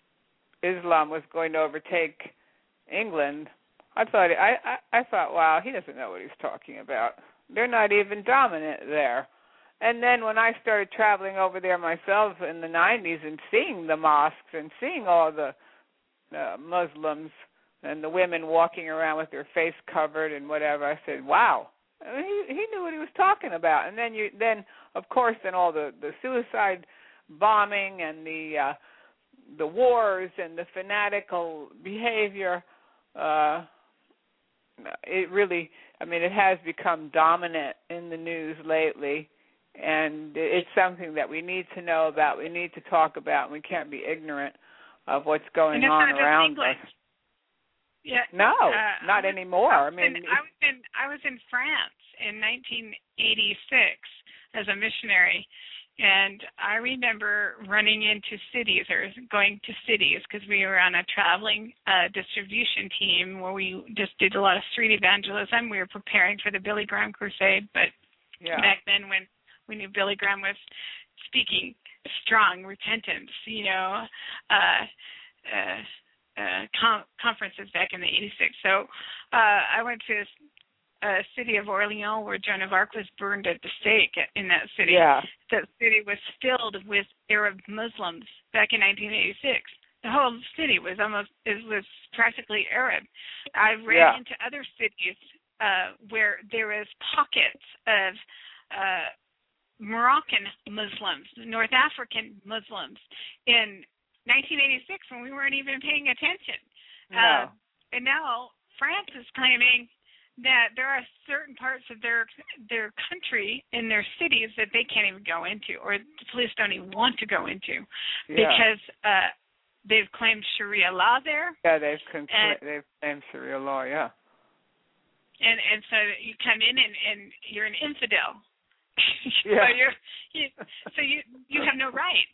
Islam was going to overtake England, I thought I, I I thought, wow, he doesn't know what he's talking about. They're not even dominant there. And then when I started traveling over there myself in the nineties and seeing the mosques and seeing all the uh, Muslims and the women walking around with their face covered and whatever, I said, wow. I mean, he he knew what he was talking about. And then you then of course then all the, the suicide bombing and the uh, the wars and the fanatical behavior, uh, it really, I mean, it has become dominant in the news lately, and it's something that we need to know about, we need to talk about, and we can't be ignorant of what's going on around us. Yeah, no, uh, not I was, anymore. I, I mean, in, I was in I was in France in nineteen eighty-six as a missionary. And I remember running into cities or going to cities because we were on a traveling uh, distribution team where we just did a lot of street evangelism. We were preparing for the Billy Graham Crusade, but yeah. back then when we knew Billy Graham was speaking strong repentance, you know, uh, uh, uh, com- conferences back in the eighty-six. So uh, I went to Uh, city of Orleans, where Joan of Arc was burned at the stake in that city. Yeah. That city was filled with Arab Muslims back in nineteen eighty-six. The whole city was almost, it was practically Arab. I ran yeah. into other cities uh, where there was pockets of uh, Moroccan Muslims, North African Muslims in nineteen eighty-six when we weren't even paying attention. No. Uh, and now France is claiming that there are certain parts of their their country in their cities that they can't even go into, or the police don't even want to go into, yeah. because uh, they've claimed Sharia law there. Yeah, they've con- and, they've claimed Sharia law. Yeah. And and so you come in and, and you're an infidel. Yeah. so you're you, so you you have no rights.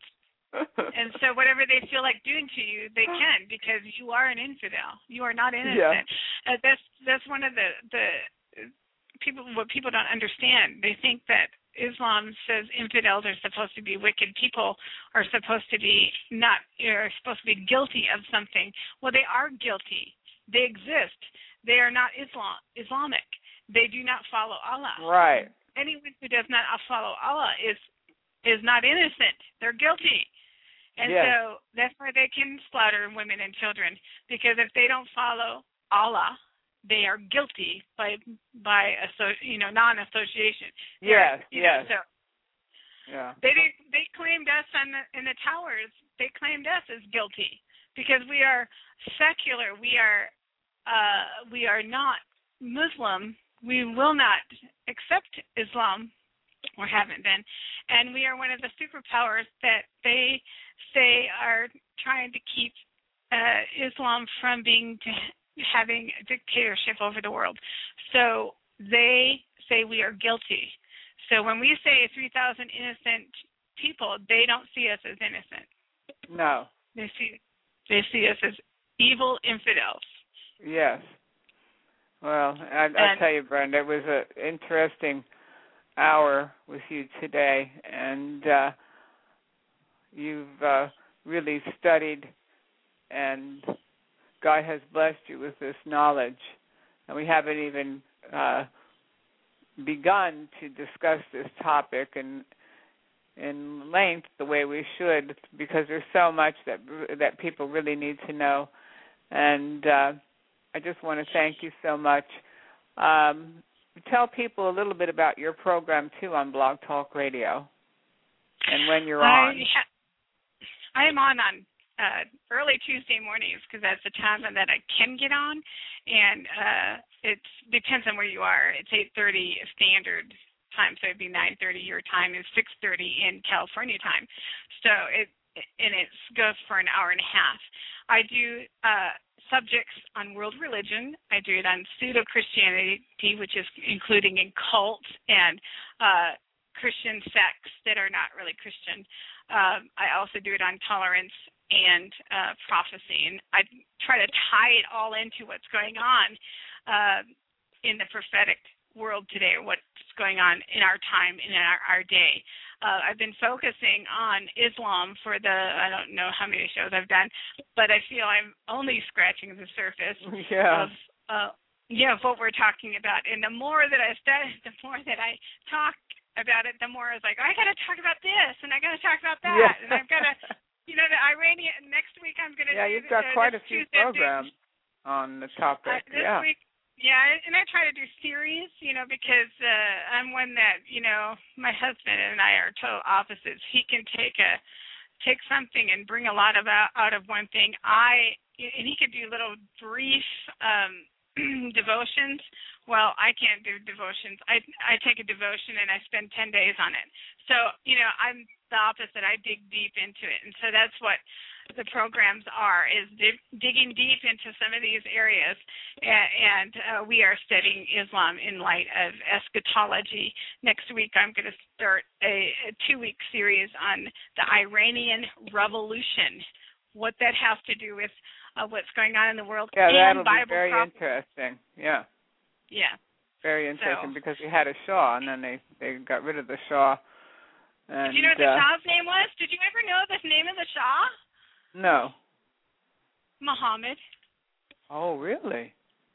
And so whatever they feel like doing to you, they can, because you are an infidel. You are not innocent. Yeah. Uh, that's that's one of the the people what people don't understand. They think that Islam says infidels are supposed to be wicked people, are supposed to be not, are supposed to be guilty of something. Well, they are guilty. They exist. They are not Islam Islamic. They do not follow Allah. Right. Anyone who does not follow Allah is is not innocent. They're guilty. And yes. so that's why they can slaughter women and children, because if they don't follow Allah, they are guilty by by you know non-association. Yes, you yes. Know, so yeah. They they claimed us on the, in the towers. They claimed us as guilty because we are secular. We are uh, we are not Muslim. We will not accept Islam, or haven't been, and we are one of the superpowers that they say are trying to keep uh, Islam from being to having a dictatorship over the world. So they say we are guilty. So when we say three thousand innocent people, they don't see us as innocent. No. They see they see us as evil infidels. Yes. Well, I, I tell you, Brenda, it was an interesting hour with you today, and uh, you've uh, really studied, and God has blessed you with this knowledge, and we haven't even uh, begun to discuss this topic in in length the way we should, because there's so much that that people really need to know, and uh, I just want to thank you so much. Um, tell people a little bit about your program too on Blog Talk Radio, and when you're I on. Ha- I am on on. Uh, early Tuesday mornings, because that's the time that I can get on, and uh, it depends on where you are. It's eight thirty standard time, so it'd be nine thirty your time and six thirty in California time. So it and it goes for an hour and a half. I do uh, subjects on world religion. I do it on pseudo-Christianity, which is including in cults and uh, Christian sects that are not really Christian. Um, I also do it on tolerance and uh, prophecy, and I try to tie it all into what's going on uh, in the prophetic world today, what's going on in our time and in our, our day. Uh, I've been focusing on Islam for the, I don't know how many shows I've done, but I feel I'm only scratching the surface yeah. of uh, yeah, of what we're talking about. And the more that I study, the more that I talk about it, the more I was like, I got to talk about this, and I got to talk about that, yeah. and I've got to, you know, the Iranian, next week I'm going to yeah, do. Yeah, you've got uh, quite a few Tuesday, programs on the topic. Uh, this yeah. week, yeah, and I try to do series, you know, because uh, I'm one that, you know, my husband and I are total opposites. He can take a take something and bring a lot of out, out of one thing. I and he could do little brief um, devotions. Well, I can't do devotions. I I take a devotion and I spend ten days on it. So, you know, I'm the opposite. I dig deep into it, and so that's what the programs are, is dig, digging deep into some of these areas, and, and uh, we are studying Islam in light of eschatology. Next week I'm going to start a, a two-week series on the Iranian Revolution, what that has to do with uh, what's going on in the world. Yeah, and that'll Bible be very prophecy. interesting. Yeah. Yeah. Very interesting, so, because we had a Shah, and then they, they got rid of the Shah. And, did you know what the uh, Shah's name was? Did you ever know the name of the Shah? No. Muhammad. Oh, really?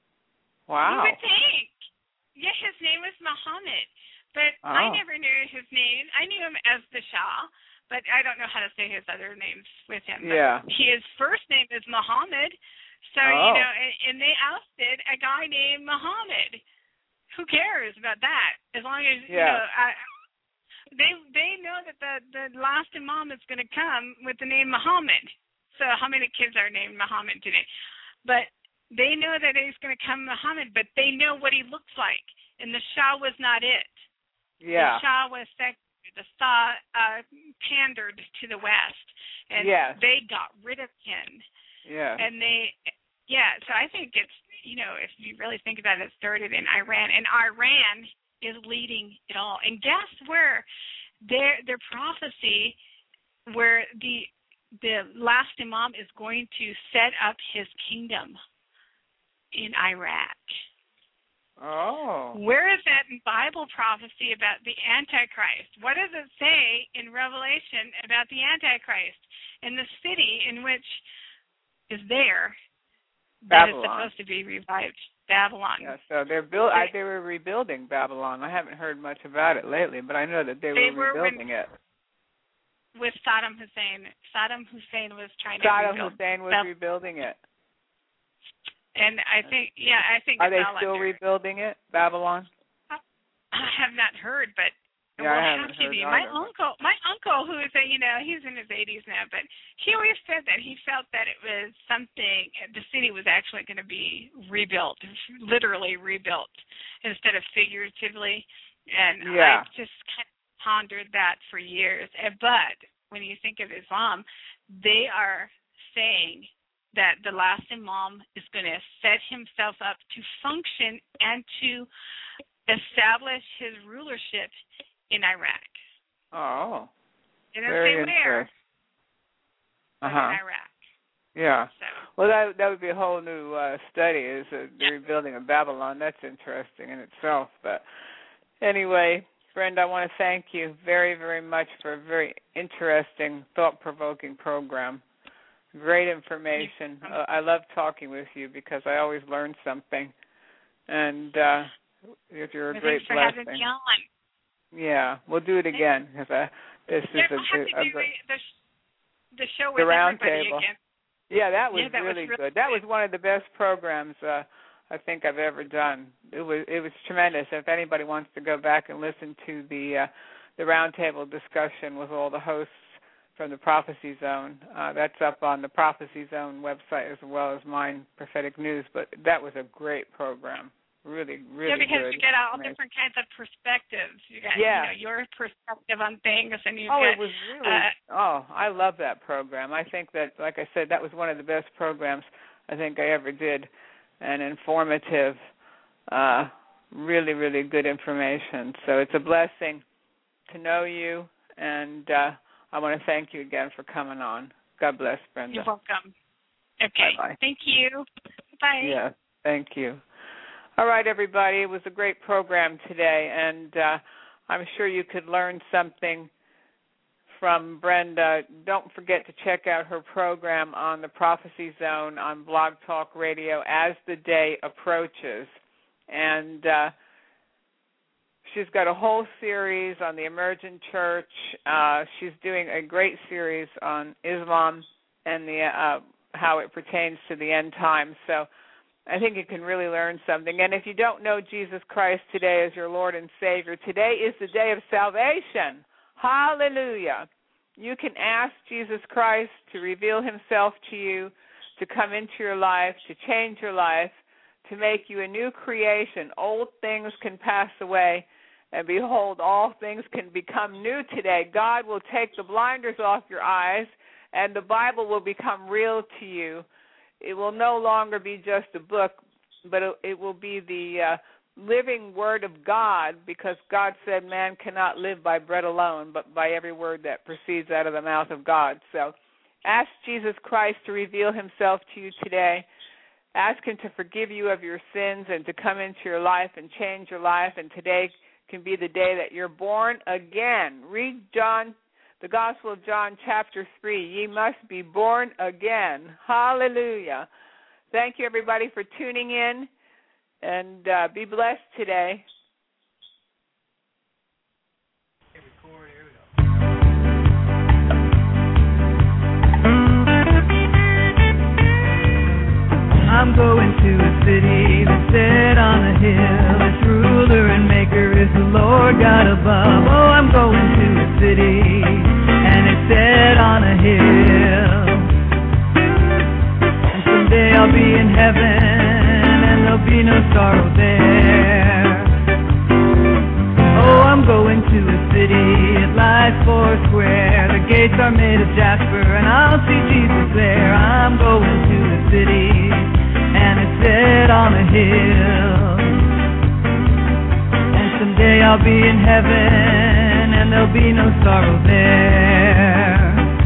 Wow. You would think. Yeah, his name was Muhammad. But oh. I never knew his name. I knew him as the Shah, but I don't know how to say his other names with him. But yeah. his first name is Muhammad. So, oh. you know, and, and they ousted a guy named Muhammad. Who cares about that? As long as, yeah. you know, I, they they know that the, the last Imam is going to come with the name Muhammad. So how many kids are named Muhammad today? But they know that he's going to come Muhammad, but they know what he looks like. And the Shah was not it. Yeah. The Shah was secular. The Shah uh, pandered to the West. And yes. they got rid of him. Yeah. And they, yeah, so I think it's, you know, if you really think about it, it started in Iran. And Iran is leading it all. And guess where? Their their prophecy where the the last Imam is going to set up his kingdom in Iraq. Oh. Where is that in Bible prophecy about the Antichrist? What does it say in Revelation about the Antichrist and the city in which is there that is supposed to be revived? Babylon. Yeah, so they're build. I, they were rebuilding Babylon. I haven't heard much about it lately, but I know that they, they were rebuilding were it. With Saddam Hussein. Saddam Hussein was trying to Saddam rebuild. Hussein was Bab- rebuilding it. And I think, yeah, I think Are it's they all still under. rebuilding it, Babylon? I have not heard, but Yeah, will I have haven't to heard be. either. My uncle, my uncle, who is a, you know, he's in his eighties now, but he always said that he felt that it was something. The city was actually going to be rebuilt, literally rebuilt, instead of figuratively. And Yeah. I just kind of pondered that for years. But when you think of Islam, they are saying that the last Imam is going to set himself up to function and to establish his rulership in Iraq. Oh. They don't Very say where, Uh but huh. in Iraq. Yeah. So. Well, that that would be a whole new uh, study, is uh, the rebuilding of Babylon. That's interesting in itself. But anyway, friend, I want to thank you very, very much for a very interesting, thought-provoking program. Great information. Uh, I love talking with you because I always learn something, and uh, you're a well, great thanks for blessing. having me on. Yeah, we'll do it again because uh, this Yeah, is we'll have a, to a, do a great. the, the, the show The with round everybody table. again. Yeah, that was, yeah, that really, was really good. That was one of the best programs uh, I think I've ever done. It was it was tremendous. If anybody wants to go back and listen to the uh, the roundtable discussion with all the hosts from the Prophecy Zone, uh, that's up on the Prophecy Zone website as well as mine, Prophetic News. But that was a great program. Really, really yeah, because good. you get all different kinds of perspectives. You got yeah. you know, your perspective on things, and you oh, get. it was really. Uh, oh, I love that program. I think that, like I said, that was one of the best programs I think I ever did, and informative. Uh, really, really good information. So it's a blessing to know you, and uh, I want to thank you again for coming on. God bless, Brenda. You're welcome. Okay. Bye-bye. Thank you. Bye. Yeah, thank you. All right, everybody. It was a great program today, and uh, I'm sure you could learn something from Brenda. Don't forget to check out her program on the Prophecy Zone on Blog Talk Radio as the day approaches. And uh, she's got a whole series on the emergent church. Uh, she's doing a great series on Islam and the uh, how it pertains to the end times. So I think you can really learn something. And if you don't know Jesus Christ today as your Lord and Savior, today is the day of salvation. Hallelujah. You can ask Jesus Christ to reveal himself to you, to come into your life, to change your life, to make you a new creation. Old things can pass away, and behold, all things can become new today. God will take the blinders off your eyes, and the Bible will become real to you. It will no longer be just a book, but it will be the uh, living word of God, because God said man cannot live by bread alone, but by every word that proceeds out of the mouth of God. So ask Jesus Christ to reveal himself to you today. Ask him to forgive you of your sins and to come into your life and change your life. And today can be the day that you're born again. Read John, the Gospel of John, chapter three. Ye must be born again. Hallelujah. Thank you, everybody, for tuning in, and uh, be blessed today. I'm going to a city that's set on a hill. Its ruler and maker is the Lord God above. Oh, I'm going to a city, and it's set on a hill. And someday I'll be in heaven, and there'll be no sorrow there. Oh, I'm going to a city, it lies four square. The gates are made of jasper, and I'll see Jesus there. I'm going to a city, and it's set on a hill. And someday I'll be in heaven, and there'll be no sorrow there.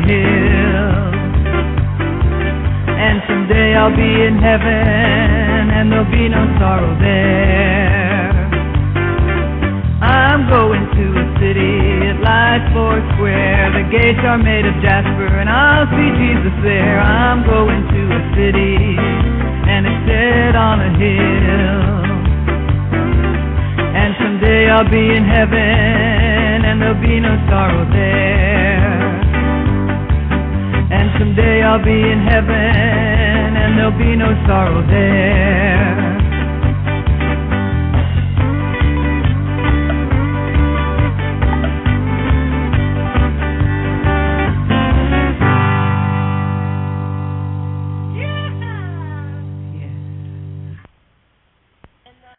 hill. And someday I'll be in heaven, and there'll be no sorrow there. I'm going to a city, it lies four square. The gates are made of jasper, and I'll see Jesus there. I'm going to a city, and it's set on a hill. And someday I'll be in heaven, and there'll be no sorrow there. And someday I'll be in heaven, and there'll be no sorrow there.